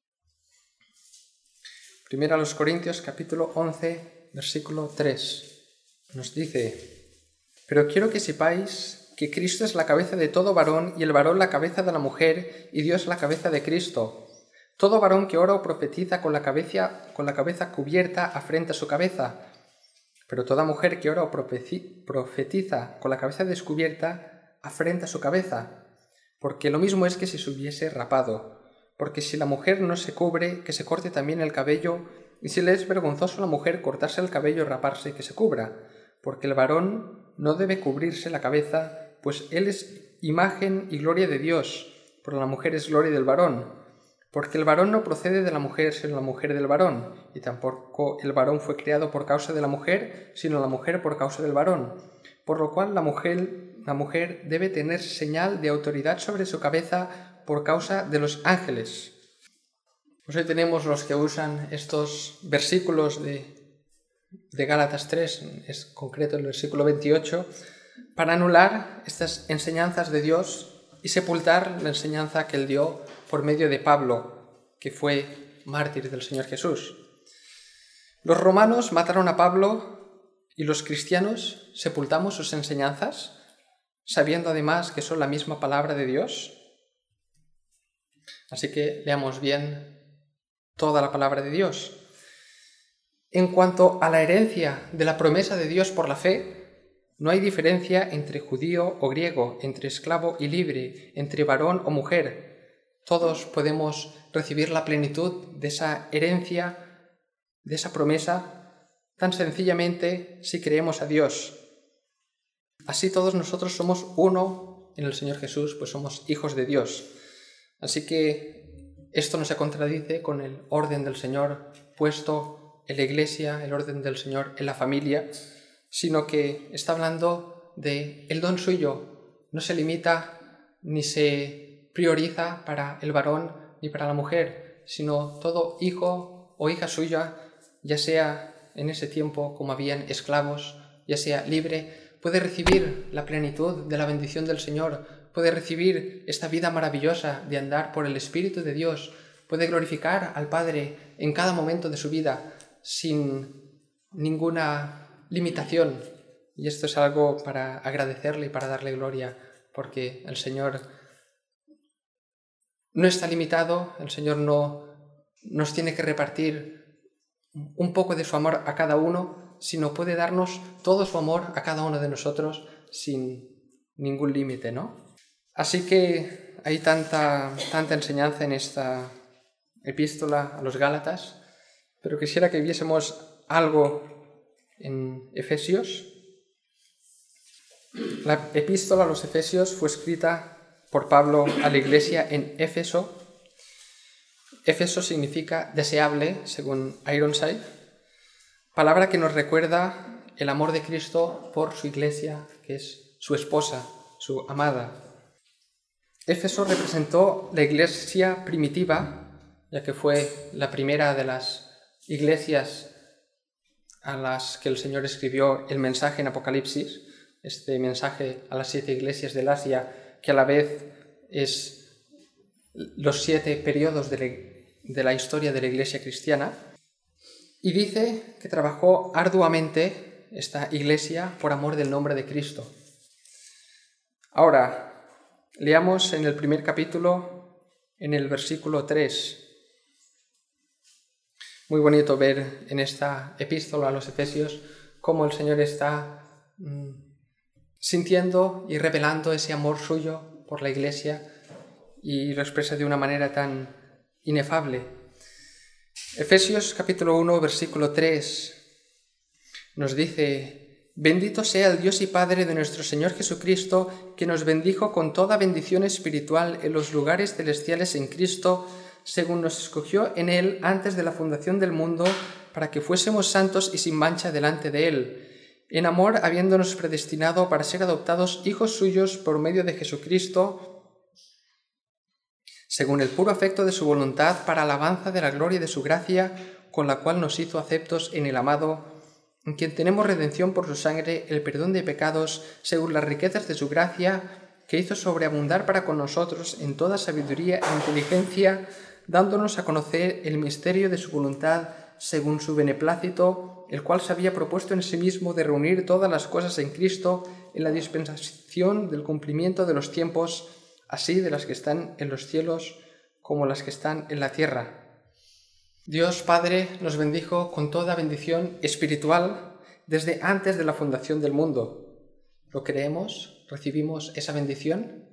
primera a los Corintios capítulo once, versículo tres, nos dice, pero quiero que sepáis que Cristo es la cabeza de todo varón y el varón la cabeza de la mujer y Dios la cabeza de Cristo. Todo varón que ora o profetiza con la cabeza, con la cabeza cubierta afrenta su cabeza, pero toda mujer que ora o profetiza con la cabeza descubierta afrenta su cabeza, porque lo mismo es que si se hubiese rapado. Porque si la mujer no se cubre, que se corte también el cabello, y si le es vergonzoso a la mujer cortarse el cabello y raparse, que se cubra, porque el varón no debe cubrirse la cabeza, pues él es imagen y gloria de Dios, pero la mujer es gloria del varón. Porque el varón no procede de la mujer, sino la mujer del varón, y tampoco el varón fue creado por causa de la mujer, sino la mujer por causa del varón. Por lo cual la mujer, la mujer debe tener señal de autoridad sobre su cabeza por causa de los ángeles. Pues hoy tenemos los que usan estos versículos de, de Gálatas tres, es concreto el versículo veintiocho, para anular estas enseñanzas de Dios y sepultar la enseñanza que él dio por medio de Pablo, que fue mártir del Señor Jesús. Los romanos mataron a Pablo y los cristianos sepultamos sus enseñanzas, sabiendo además que son la misma palabra de Dios. Así que leamos bien toda la palabra de Dios. En cuanto a la herencia de la promesa de Dios por la fe, no hay diferencia entre judío o griego, entre esclavo y libre, entre varón o mujer. Todos podemos recibir la plenitud de esa herencia, de esa promesa, tan sencillamente si creemos a Dios. Así todos nosotros somos uno en el Señor Jesús, pues somos hijos de Dios. Así que esto no se contradice con el orden del Señor puesto en la Iglesia, el orden del Señor en la familia, sino que está hablando de el don suyo. No se limita ni se prioriza para el varón ni para la mujer, sino todo hijo o hija suya, ya sea en ese tiempo como habían esclavos, ya sea libre, puede recibir la plenitud de la bendición del Señor puede recibir esta vida maravillosa de andar por el Espíritu de Dios, puede glorificar al Padre en cada momento de su vida sin ninguna limitación. Y esto es algo para agradecerle y para darle gloria, porque el Señor no está limitado, el Señor no nos tiene que repartir un poco de su amor a cada uno, sino puede darnos todo su amor a cada uno de nosotros sin ningún límite, ¿no? Así que hay tanta, tanta enseñanza en esta epístola a los Gálatas, pero quisiera que viésemos algo en Efesios. La epístola a los Efesios fue escrita por Pablo a la iglesia en Éfeso. Éfeso significa deseable, según Ironside, palabra que nos recuerda el amor de Cristo por su iglesia, que es su esposa, su amada. Éfeso representó la iglesia primitiva, ya que fue la primera de las iglesias a las que el Señor escribió el mensaje en Apocalipsis, este mensaje a las siete iglesias del Asia, que a la vez es los siete periodos de la, de la historia de la iglesia cristiana. Y dice que trabajó arduamente esta iglesia por amor del nombre de Cristo. Ahora, leamos en el primer capítulo, en el versículo tres. Muy bonito ver en esta epístola a los Efesios cómo el Señor está mmm, sintiendo y revelando ese amor suyo por la iglesia y lo expresa de una manera tan inefable. Efesios capítulo uno, versículo tres nos dice: Bendito sea el Dios y Padre de nuestro Señor Jesucristo, que nos bendijo con toda bendición espiritual en los lugares celestiales en Cristo, según nos escogió en Él antes de la fundación del mundo, para que fuésemos santos y sin mancha delante de Él, en amor habiéndonos predestinado para ser adoptados hijos suyos por medio de Jesucristo, según el puro afecto de su voluntad, para alabanza de la gloria de su gracia, con la cual nos hizo aceptos en el amado, en quien tenemos redención por su sangre, el perdón de pecados, según las riquezas de su gracia, que hizo sobreabundar para con nosotros en toda sabiduría e inteligencia, dándonos a conocer el misterio de su voluntad, según su beneplácito, el cual se había propuesto en sí mismo de reunir todas las cosas en Cristo, en la dispensación del cumplimiento de los tiempos, así de las que están en los cielos como las que están en la tierra. Dios Padre nos bendijo con toda bendición espiritual desde antes de la fundación del mundo. ¿Lo creemos? ¿Recibimos esa bendición?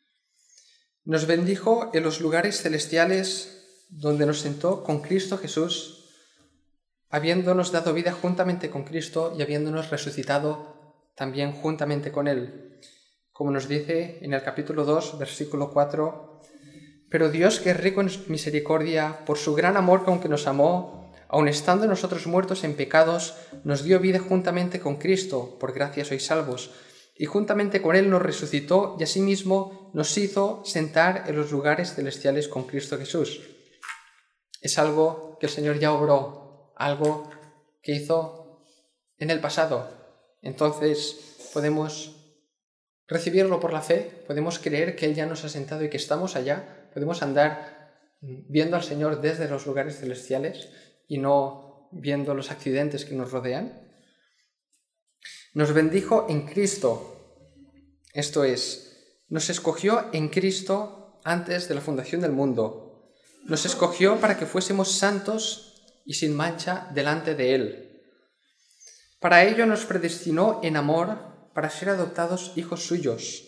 Nos bendijo en los lugares celestiales donde nos sentó con Cristo Jesús, habiéndonos dado vida juntamente con Cristo y habiéndonos resucitado también juntamente con Él. Como nos dice en el capítulo dos, versículo cuatro, pero Dios, que es rico en misericordia, por su gran amor con que nos amó, aun estando nosotros muertos en pecados, nos dio vida juntamente con Cristo, por gracia sois salvos, y juntamente con Él nos resucitó y asimismo nos hizo sentar en los lugares celestiales con Cristo Jesús. Es algo que el Señor ya obró, algo que hizo en el pasado. Entonces podemos recibirlo por la fe, podemos creer que Él ya nos ha sentado y que estamos allá, podemos andar viendo al Señor desde los lugares celestiales y no viendo los accidentes que nos rodean. Nos bendijo en Cristo, esto es, nos escogió en Cristo antes de la fundación del mundo. Nos escogió para que fuésemos santos y sin mancha delante de Él. Para ello nos predestinó en amor para ser adoptados hijos suyos.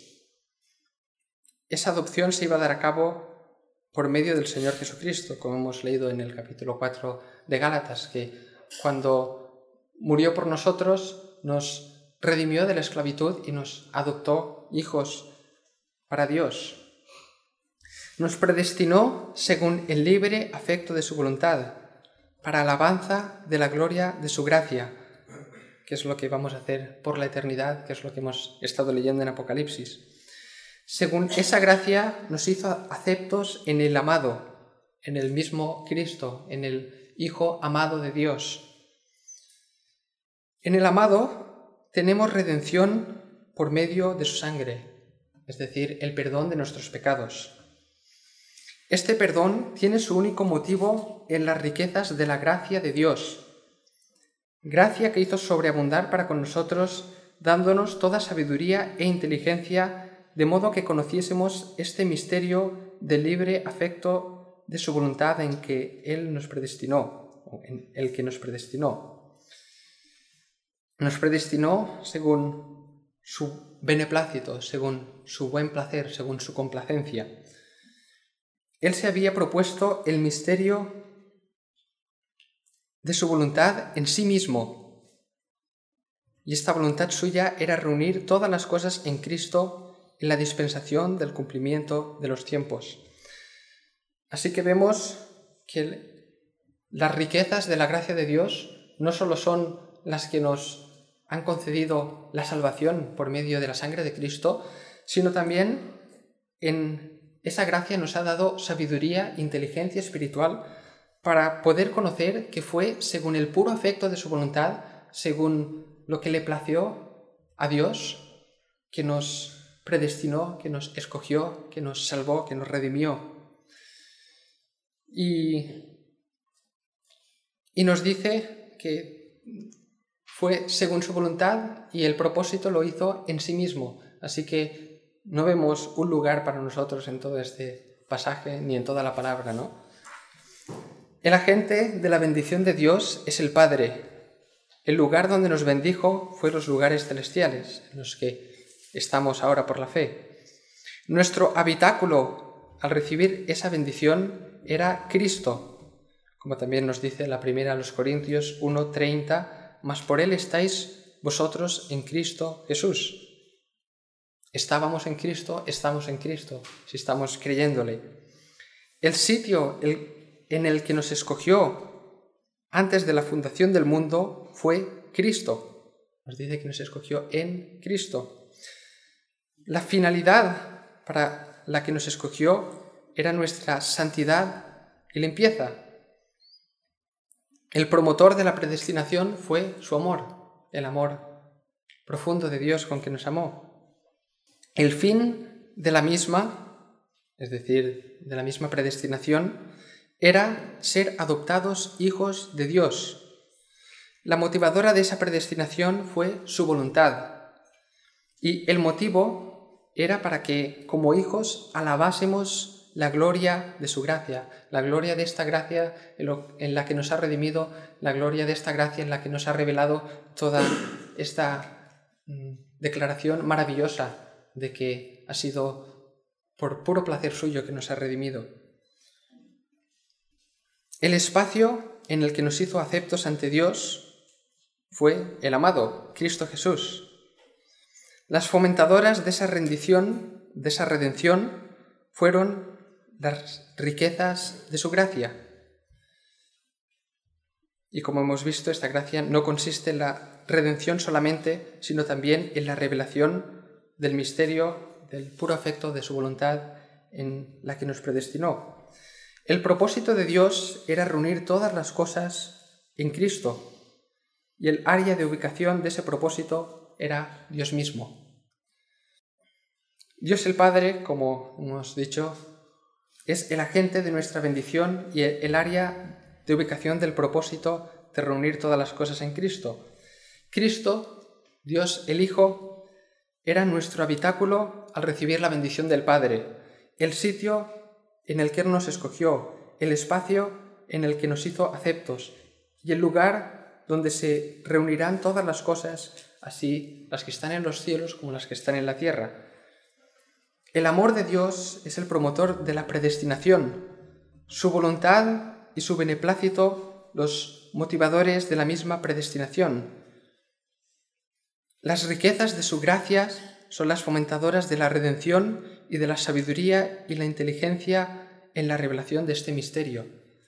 Esa adopción se iba a dar a cabo por medio del Señor Jesucristo, como hemos leído en el capítulo cuatro de Gálatas, que cuando murió por nosotros nos redimió de la esclavitud y nos adoptó hijos para Dios. Nos predestinó según el libre afecto de su voluntad, para alabanza de la gloria de su gracia, que es lo que vamos a hacer por la eternidad, que es lo que hemos estado leyendo en Apocalipsis. Según esa gracia nos hizo aceptos en el amado, en el mismo Cristo, en el Hijo amado de Dios. En el amado tenemos redención por medio de su sangre, es decir, el perdón de nuestros pecados. Este perdón tiene su único motivo en las riquezas de la gracia de Dios, gracia que hizo sobreabundar para con nosotros, dándonos toda sabiduría e inteligencia, de modo que conociésemos este misterio del libre afecto de su voluntad en que Él nos predestinó, o en el que nos predestinó. Nos predestinó según su beneplácito, según su buen placer, según su complacencia. Él se había propuesto el misterio de su voluntad en sí mismo, y esta voluntad suya era reunir todas las cosas en Cristo en la dispensación del cumplimiento de los tiempos. Así que vemos que las riquezas de la gracia de Dios no solo son las que nos han concedido la salvación por medio de la sangre de Cristo, sino también en esa gracia nos ha dado sabiduría, inteligencia espiritual para poder conocer que fue según el puro afecto de su voluntad, según lo que le plació a Dios, que nos predestinó, que nos escogió, que nos salvó, que nos redimió. Y, y nos dice que fue según su voluntad y el propósito lo hizo en sí mismo. Así que no vemos un lugar para nosotros en todo este pasaje ni en toda la palabra, ¿no? El agente de la bendición de Dios es el Padre. El lugar donde nos bendijo fue los lugares celestiales, en los que estamos ahora por la fe. Nuestro habitáculo al recibir esa bendición era Cristo, como también nos dice la primera a los Corintios uno treinta, mas por Él estáis vosotros en Cristo Jesús. Estábamos en Cristo, estamos en Cristo, si estamos creyéndole. El sitio en el que nos escogió antes de la fundación del mundo fue Cristo. Nos dice que nos escogió en Cristo. La finalidad para la que nos escogió era nuestra santidad y limpieza. El promotor de la predestinación fue su amor, el amor profundo de Dios con que nos amó. El fin de la misma, es decir, de la misma predestinación, era ser adoptados hijos de Dios. La motivadora de esa predestinación fue su voluntad. Y el motivo era para que, como hijos, alabásemos la gloria de su gracia, la gloria de esta gracia en la que nos ha redimido, la gloria de esta gracia en la que nos ha revelado toda esta declaración maravillosa de que ha sido por puro placer suyo que nos ha redimido. El espacio en el que nos hizo aceptos ante Dios fue el amado, Cristo Jesús. Las fomentadoras de esa rendición, de esa redención, fueron las riquezas de su gracia. Y como hemos visto, esta gracia no consiste en la redención solamente, sino también en la revelación del misterio, del puro afecto de su voluntad en la que nos predestinó. El propósito de Dios era reunir todas las cosas en Cristo, y el área de ubicación de ese propósito era Dios mismo. Dios el Padre, como hemos dicho, es el agente de nuestra bendición y el área de ubicación del propósito de reunir todas las cosas en Cristo. Cristo, Dios el Hijo, era nuestro habitáculo al recibir la bendición del Padre, el sitio en el que Él nos escogió, el espacio en el que nos hizo aceptos y el lugar donde se reunirán todas las cosas, así las que están en los cielos como las que están en la tierra. El amor de Dios es el promotor de la predestinación, su voluntad y su beneplácito los motivadores de la misma predestinación. Las riquezas de su gracia son las fomentadoras de la redención y de la sabiduría y la inteligencia en la revelación de este misterio.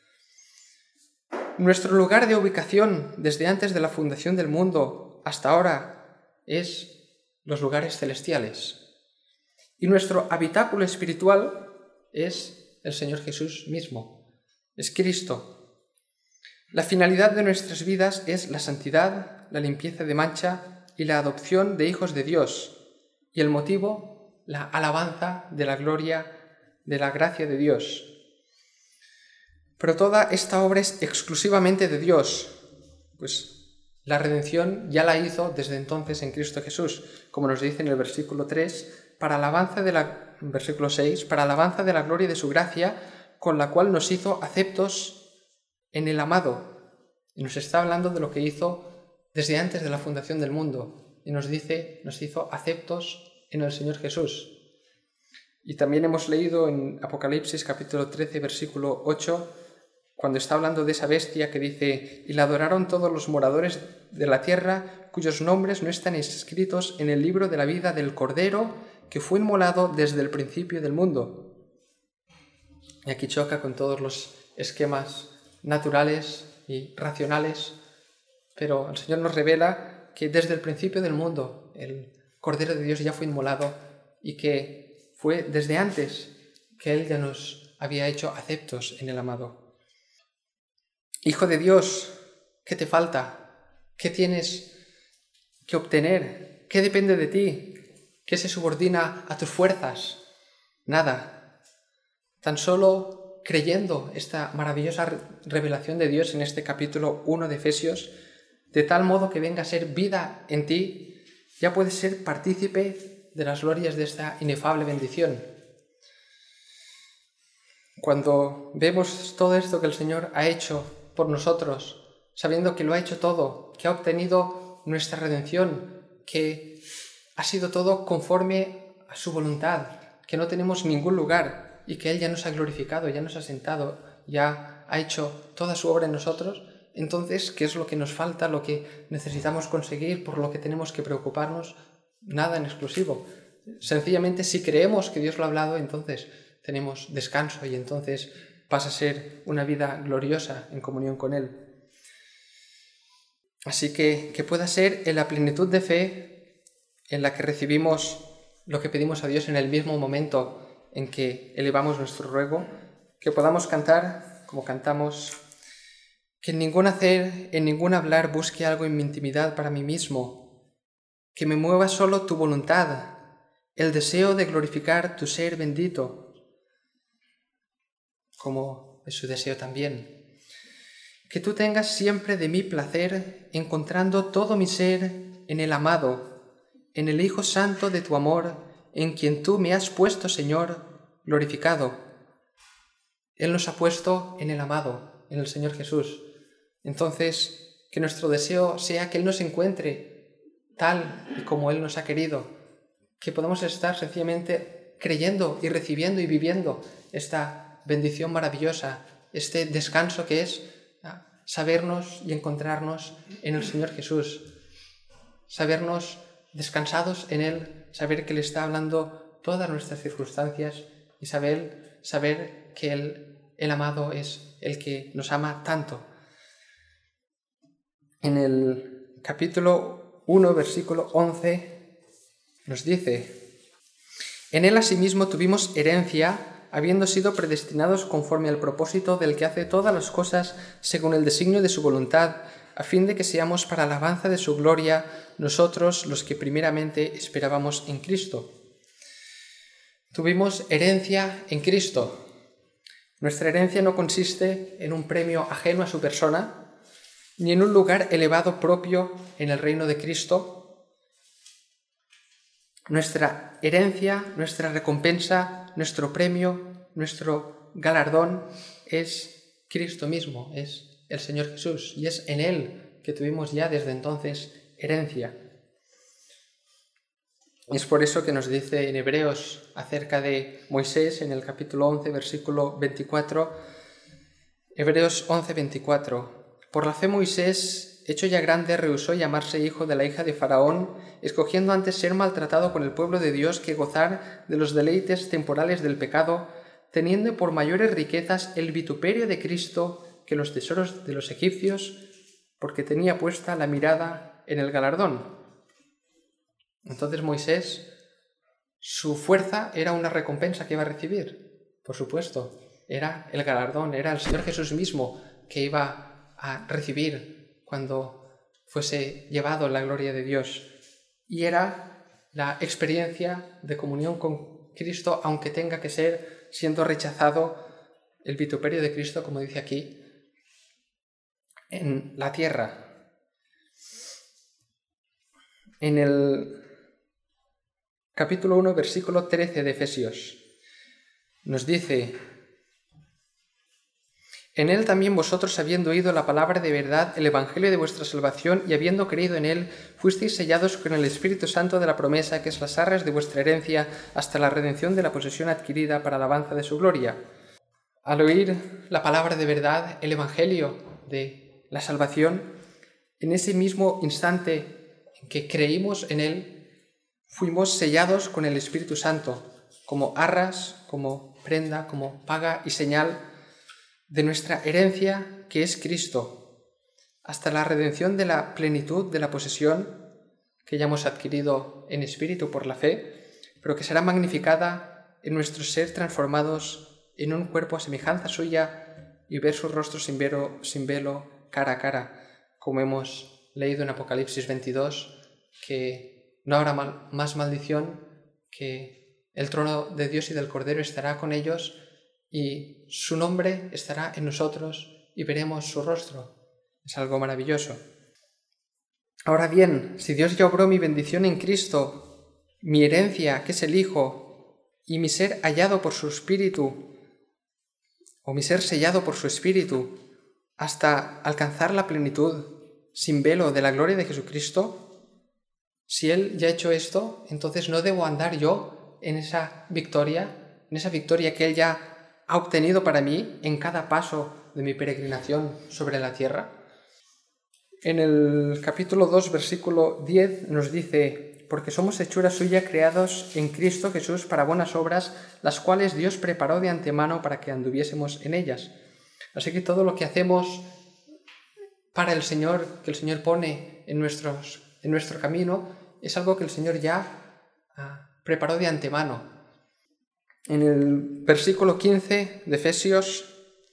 Nuestro lugar de ubicación desde antes de la fundación del mundo hasta ahora es los lugares celestiales. Y nuestro habitáculo espiritual es el Señor Jesús mismo, es Cristo. La finalidad de nuestras vidas es la santidad, la limpieza de mancha y la adopción de hijos de Dios. Y el motivo, la alabanza de la gloria, de la gracia de Dios. Pero toda esta obra es exclusivamente de Dios, pues la redención ya la hizo desde entonces en Cristo Jesús, como nos dice en el versículo tres, para alabanza de la, versículo seis, para alabanza de la gloria de su gracia, con la cual nos hizo aceptos en el amado. Y nos está hablando de lo que hizo desde antes de la fundación del mundo. Y nos dice, nos hizo aceptos en el Señor Jesús. Y también hemos leído en Apocalipsis capítulo trece, versículo ocho, cuando está hablando de esa bestia que dice, y la adoraron todos los moradores de la tierra, cuyos nombres no están escritos en el libro de la vida del Cordero, que fue inmolado desde el principio del mundo. Y aquí choca con todos los esquemas naturales y racionales, pero el Señor nos revela que desde el principio del mundo el Cordero de Dios ya fue inmolado y que fue desde antes que Él ya nos había hecho aceptos en el amado. Hijo de Dios, ¿qué te falta? ¿Qué tienes que obtener? ¿Qué depende de ti? ¿Qué se subordina a tus fuerzas? Nada. Tan solo creyendo esta maravillosa revelación de Dios en este capítulo uno de Efesios, de tal modo que venga a ser vida en ti, ya puedes ser partícipe de las glorias de esta inefable bendición. Cuando vemos todo esto que el Señor ha hecho por nosotros, sabiendo que lo ha hecho todo, que ha obtenido nuestra redención, que ha sido todo conforme a su voluntad, que no tenemos ningún lugar y que Él ya nos ha glorificado, ya nos ha sentado, ya ha hecho toda su obra en nosotros, entonces, ¿qué es lo que nos falta, lo que necesitamos conseguir, por lo que tenemos que preocuparnos? Nada en exclusivo. Sencillamente, si creemos que Dios lo ha hablado, entonces tenemos descanso y entonces pasa a ser una vida gloriosa en comunión con Él. Así que que pueda ser en la plenitud de fe en la que recibimos lo que pedimos a Dios en el mismo momento en que elevamos nuestro ruego, que podamos cantar como cantamos, que en ningún hacer, en ningún hablar busque algo en mi intimidad para mí mismo, que me mueva solo tu voluntad, el deseo de glorificar tu ser bendito, como es su deseo también. Que tú tengas siempre de mí placer, encontrando todo mi ser en el amado, en el Hijo Santo de tu amor, en quien tú me has puesto, Señor, glorificado. Él nos ha puesto en el amado, en el Señor Jesús. Entonces, que nuestro deseo sea que Él nos encuentre tal y como Él nos ha querido, que podamos estar sencillamente creyendo y recibiendo y viviendo esta bendición maravillosa, este descanso que es sabernos y encontrarnos en el Señor Jesús, sabernos descansados en Él, saber que Él está hablando todas nuestras circunstancias y saber, saber que Él, el amado, es el que nos ama tanto. En el capítulo uno, versículo once, nos dice: en Él asimismo tuvimos herencia, habiendo sido predestinados conforme al propósito del que hace todas las cosas según el designio de su voluntad, a fin de que seamos para alabanza de su gloria, nosotros los que primeramente esperábamos en Cristo. Tuvimos herencia en Cristo. Nuestra herencia no consiste en un premio ajeno a su persona, ni en un lugar elevado propio en el reino de Cristo. Nuestra herencia, nuestra recompensa, nuestro premio, nuestro galardón es Cristo mismo, es el Señor Jesús, y es en Él que tuvimos ya desde entonces herencia. Es por eso que nos dice en Hebreos acerca de Moisés, en el capítulo once, versículo veinticuatro, Hebreos once, veinticuatro. Por la fe Moisés, hecho ya grande, rehusó llamarse hijo de la hija de Faraón, escogiendo antes ser maltratado con el pueblo de Dios que gozar de los deleites temporales del pecado, teniendo por mayores riquezas el vituperio de Cristo que los tesoros de los egipcios, porque tenía puesta la mirada en el galardón. Entonces Moisés, su fuerza era una recompensa que iba a recibir, por supuesto, era el galardón, era el Señor Jesús mismo que iba a recibir cuando fuese llevado en la gloria de Dios. Y era la experiencia de comunión con Cristo, aunque tenga que ser siendo rechazado el vituperio de Cristo, como dice aquí, en la tierra. En el capítulo uno, versículo trece de Efesios, nos dice: en él también vosotros, habiendo oído la palabra de verdad, el evangelio de vuestra salvación, y habiendo creído en él, fuisteis sellados con el Espíritu Santo de la promesa, que es las arras de vuestra herencia, hasta la redención de la posesión adquirida para alabanza de su gloria. Al oír la palabra de verdad, el evangelio de la salvación, en ese mismo instante en que creímos en él, fuimos sellados con el Espíritu Santo, como arras, como prenda, como paga y señal de nuestra herencia, que es Cristo, hasta la redención de la plenitud de la posesión que ya hemos adquirido en espíritu por la fe, pero que será magnificada en nuestro ser transformados en un cuerpo a semejanza suya y ver su rostro sin velo, sin velo cara a cara, como hemos leído en Apocalipsis veintidós, que no habrá mal, más maldición, que el trono de Dios y del Cordero estará con ellos, y su nombre estará en nosotros y veremos su rostro. Es algo maravilloso. Ahora bien, si Dios ya obró mi bendición en Cristo, mi herencia, que es el Hijo, y mi ser hallado por su Espíritu, o mi ser sellado por su Espíritu, hasta alcanzar la plenitud sin velo de la gloria de Jesucristo, si Él ya ha hecho esto, entonces no debo andar yo en esa victoria, en esa victoria que Él ya ha obtenido para mí en cada paso de mi peregrinación sobre la tierra. En el capítulo dos, versículo diez, nos dice: porque somos hechura suya, creados en Cristo Jesús para buenas obras, las cuales Dios preparó de antemano para que anduviésemos en ellas. Así que todo lo que hacemos para el Señor, que el Señor pone en, nuestros, en nuestro camino, es algo que el Señor ya ah, preparó de antemano. En el versículo quince de Efesios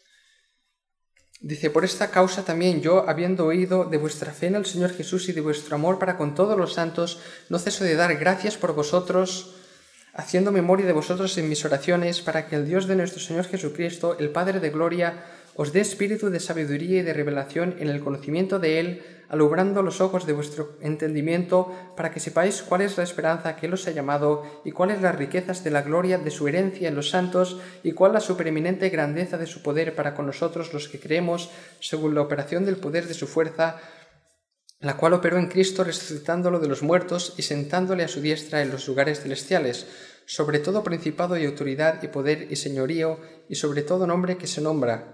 dice: por esta causa también yo, habiendo oído de vuestra fe en el Señor Jesús y de vuestro amor para con todos los santos, no ceso de dar gracias por vosotros, haciendo memoria de vosotros en mis oraciones, para que el Dios de nuestro Señor Jesucristo, el Padre de gloria, os dé espíritu de sabiduría y de revelación en el conocimiento de Él, alumbrando los ojos de vuestro entendimiento, para que sepáis cuál es la esperanza que Él os ha llamado, y cuáles las riquezas de la gloria de su herencia en los santos, y cuál la supereminente grandeza de su poder para con nosotros los que creemos, según la operación del poder de su fuerza, la cual operó en Cristo, resucitándolo de los muertos y sentándole a su diestra en los lugares celestiales, sobre todo principado y autoridad y poder y señorío, y sobre todo nombre que se nombra.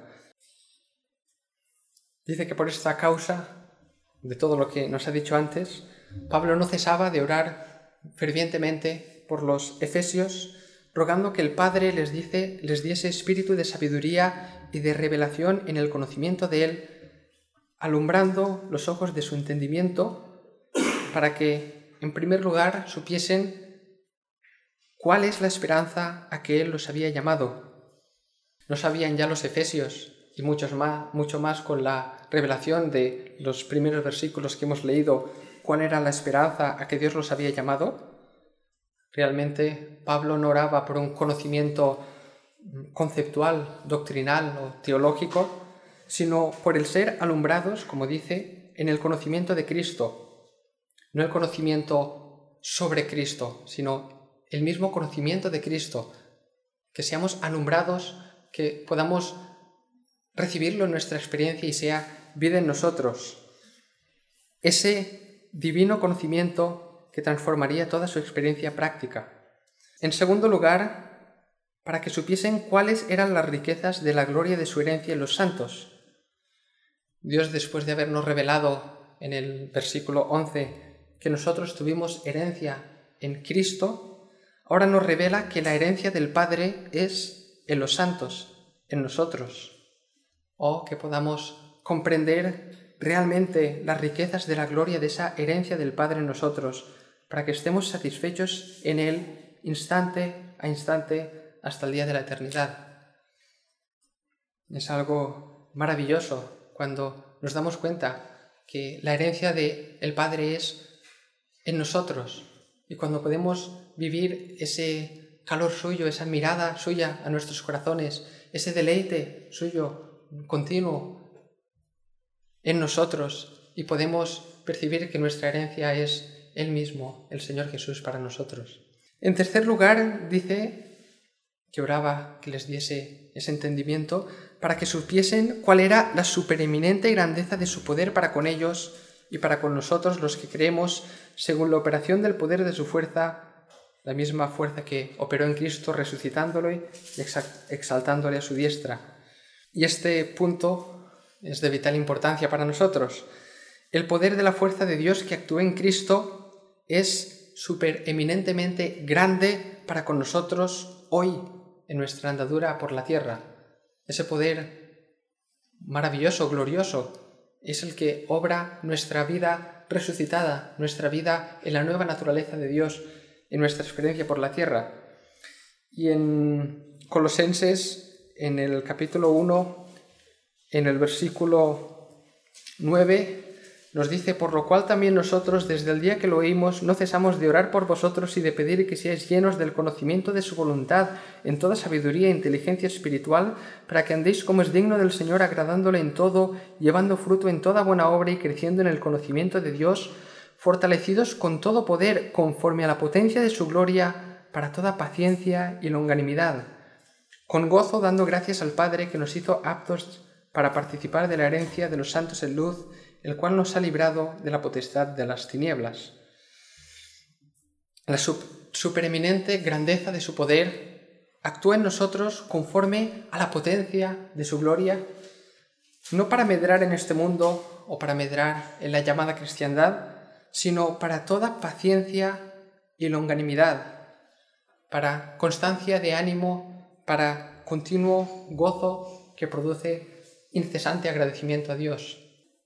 Dice que por esta causa, de todo lo que nos ha dicho antes, Pablo no cesaba de orar fervientemente por los efesios, rogando que el Padre les, dice, les diese espíritu de sabiduría y de revelación en el conocimiento de Él, alumbrando los ojos de su entendimiento, para que, en primer lugar, supiesen cuál es la esperanza a que Él los había llamado. No sabían ya los efesios, y muchos más, mucho más con la revelación de los primeros versículos que hemos leído, cuál era la esperanza a que Dios los había llamado. Realmente Pablo no oraba por un conocimiento conceptual, doctrinal o teológico, sino por el ser alumbrados, como dice, en el conocimiento de Cristo. No el conocimiento sobre Cristo, sino el mismo conocimiento de Cristo. Que seamos alumbrados, que podamos recibirlo en nuestra experiencia y sea vida en nosotros. Ese divino conocimiento que transformaría toda su experiencia práctica. En segundo lugar, para que supiesen cuáles eran las riquezas de la gloria de su herencia en los santos. Dios, después de habernos revelado en el versículo once que nosotros tuvimos herencia en Cristo, ahora nos revela que la herencia del Padre es en los santos, en nosotros. O que podamos comprender realmente las riquezas de la gloria de esa herencia del Padre en nosotros, para que estemos satisfechos en Él instante a instante hasta el día de la eternidad. Es algo maravilloso cuando nos damos cuenta que la herencia del Padre es en nosotros, y cuando podemos vivir ese calor suyo, esa mirada suya a nuestros corazones, ese deleite suyo continuo en nosotros, y podemos percibir que nuestra herencia es Él mismo, el Señor Jesús, para nosotros. En tercer lugar, dice que oraba que les diese ese entendimiento para que supiesen cuál era la supereminente grandeza de su poder para con ellos y para con nosotros los que creemos, según la operación del poder de su fuerza, la misma fuerza que operó en Cristo resucitándolo y exaltándole a su diestra. Y este punto es de vital importancia para nosotros. El poder de la fuerza de Dios que actúa en Cristo es supereminentemente grande para con nosotros hoy en nuestra andadura por la tierra. Ese poder maravilloso, glorioso, es el que obra nuestra vida resucitada, nuestra vida en la nueva naturaleza de Dios, en nuestra experiencia por la tierra. Y en Colosenses, en el capítulo uno, en el versículo nueve, nos dice: por lo cual también nosotros, desde el día que lo oímos, no cesamos de orar por vosotros y de pedir que seáis llenos del conocimiento de su voluntad, en toda sabiduría e inteligencia espiritual, para que andéis como es digno del Señor, agradándole en todo, llevando fruto en toda buena obra y creciendo en el conocimiento de Dios, fortalecidos con todo poder, conforme a la potencia de su gloria, para toda paciencia y longanimidad, con gozo dando gracias al Padre que nos hizo aptos para participar de la herencia de los santos en luz, el cual nos ha librado de la potestad de las tinieblas. La supereminente grandeza de su poder actúa en nosotros conforme a la potencia de su gloria, no para medrar en este mundo o para medrar en la llamada cristiandad, sino para toda paciencia y longanimidad, para constancia de ánimo, para continuo gozo que produce incesante agradecimiento a Dios.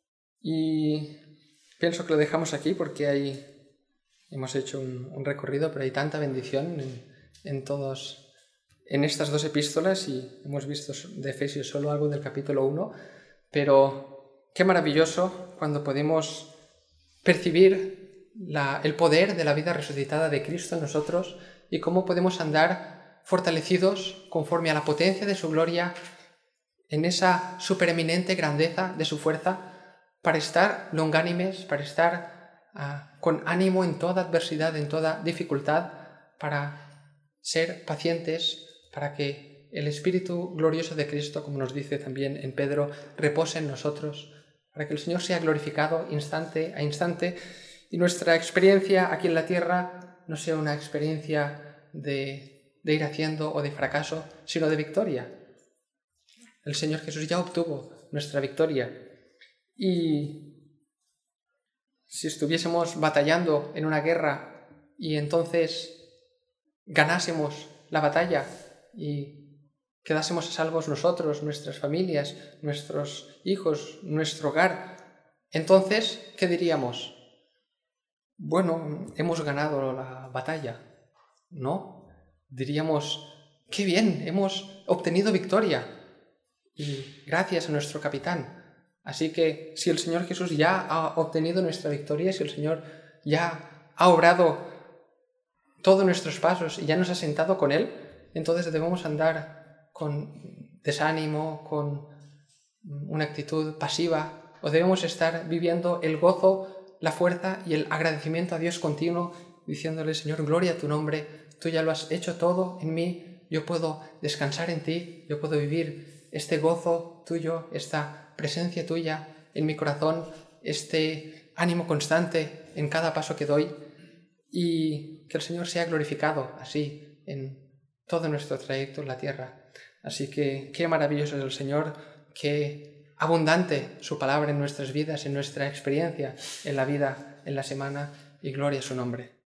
Y pienso que lo dejamos aquí porque hay, hemos hecho un, un recorrido, pero hay tanta bendición en, en, todos, en estas dos epístolas, y hemos visto de Efesios solo algo del capítulo uno, pero qué maravilloso cuando podemos percibir la, el poder de la vida resucitada de Cristo en nosotros y cómo podemos andar fortalecidos conforme a la potencia de su gloria en esa supereminente grandeza de su fuerza, para estar longánimes, para estar uh, con ánimo en toda adversidad, en toda dificultad, para ser pacientes, para que el Espíritu glorioso de Cristo, como nos dice también en Pedro, repose en nosotros, para que el Señor sea glorificado instante a instante y nuestra experiencia aquí en la tierra no sea una experiencia de, de ir haciendo o de fracaso, sino de victoria. El Señor Jesús ya obtuvo nuestra victoria. Y si estuviésemos batallando en una guerra y entonces ganásemos la batalla y quedásemos a salvos nosotros, nuestras familias, nuestros hijos, nuestro hogar, entonces, ¿qué diríamos? Bueno, hemos ganado la batalla. No, diríamos, qué bien, hemos obtenido victoria y gracias a nuestro capitán. Así que si el Señor Jesús ya ha obtenido nuestra victoria, si el Señor ya ha obrado todos nuestros pasos y ya nos ha sentado con Él, entonces debemos andar con desánimo, con una actitud pasiva, o debemos estar viviendo el gozo, la fuerza y el agradecimiento a Dios continuo, diciéndole: Señor, gloria a tu nombre, tú ya lo has hecho todo en mí, yo puedo descansar en ti, yo puedo vivir este gozo tuyo, esta presencia tuya en mi corazón, este ánimo constante en cada paso que doy, y que el Señor sea glorificado así en todo nuestro trayecto en la tierra. Así que qué maravilloso es el Señor, qué abundante su palabra en nuestras vidas, en nuestra experiencia, en la vida, en la semana, y gloria a su nombre.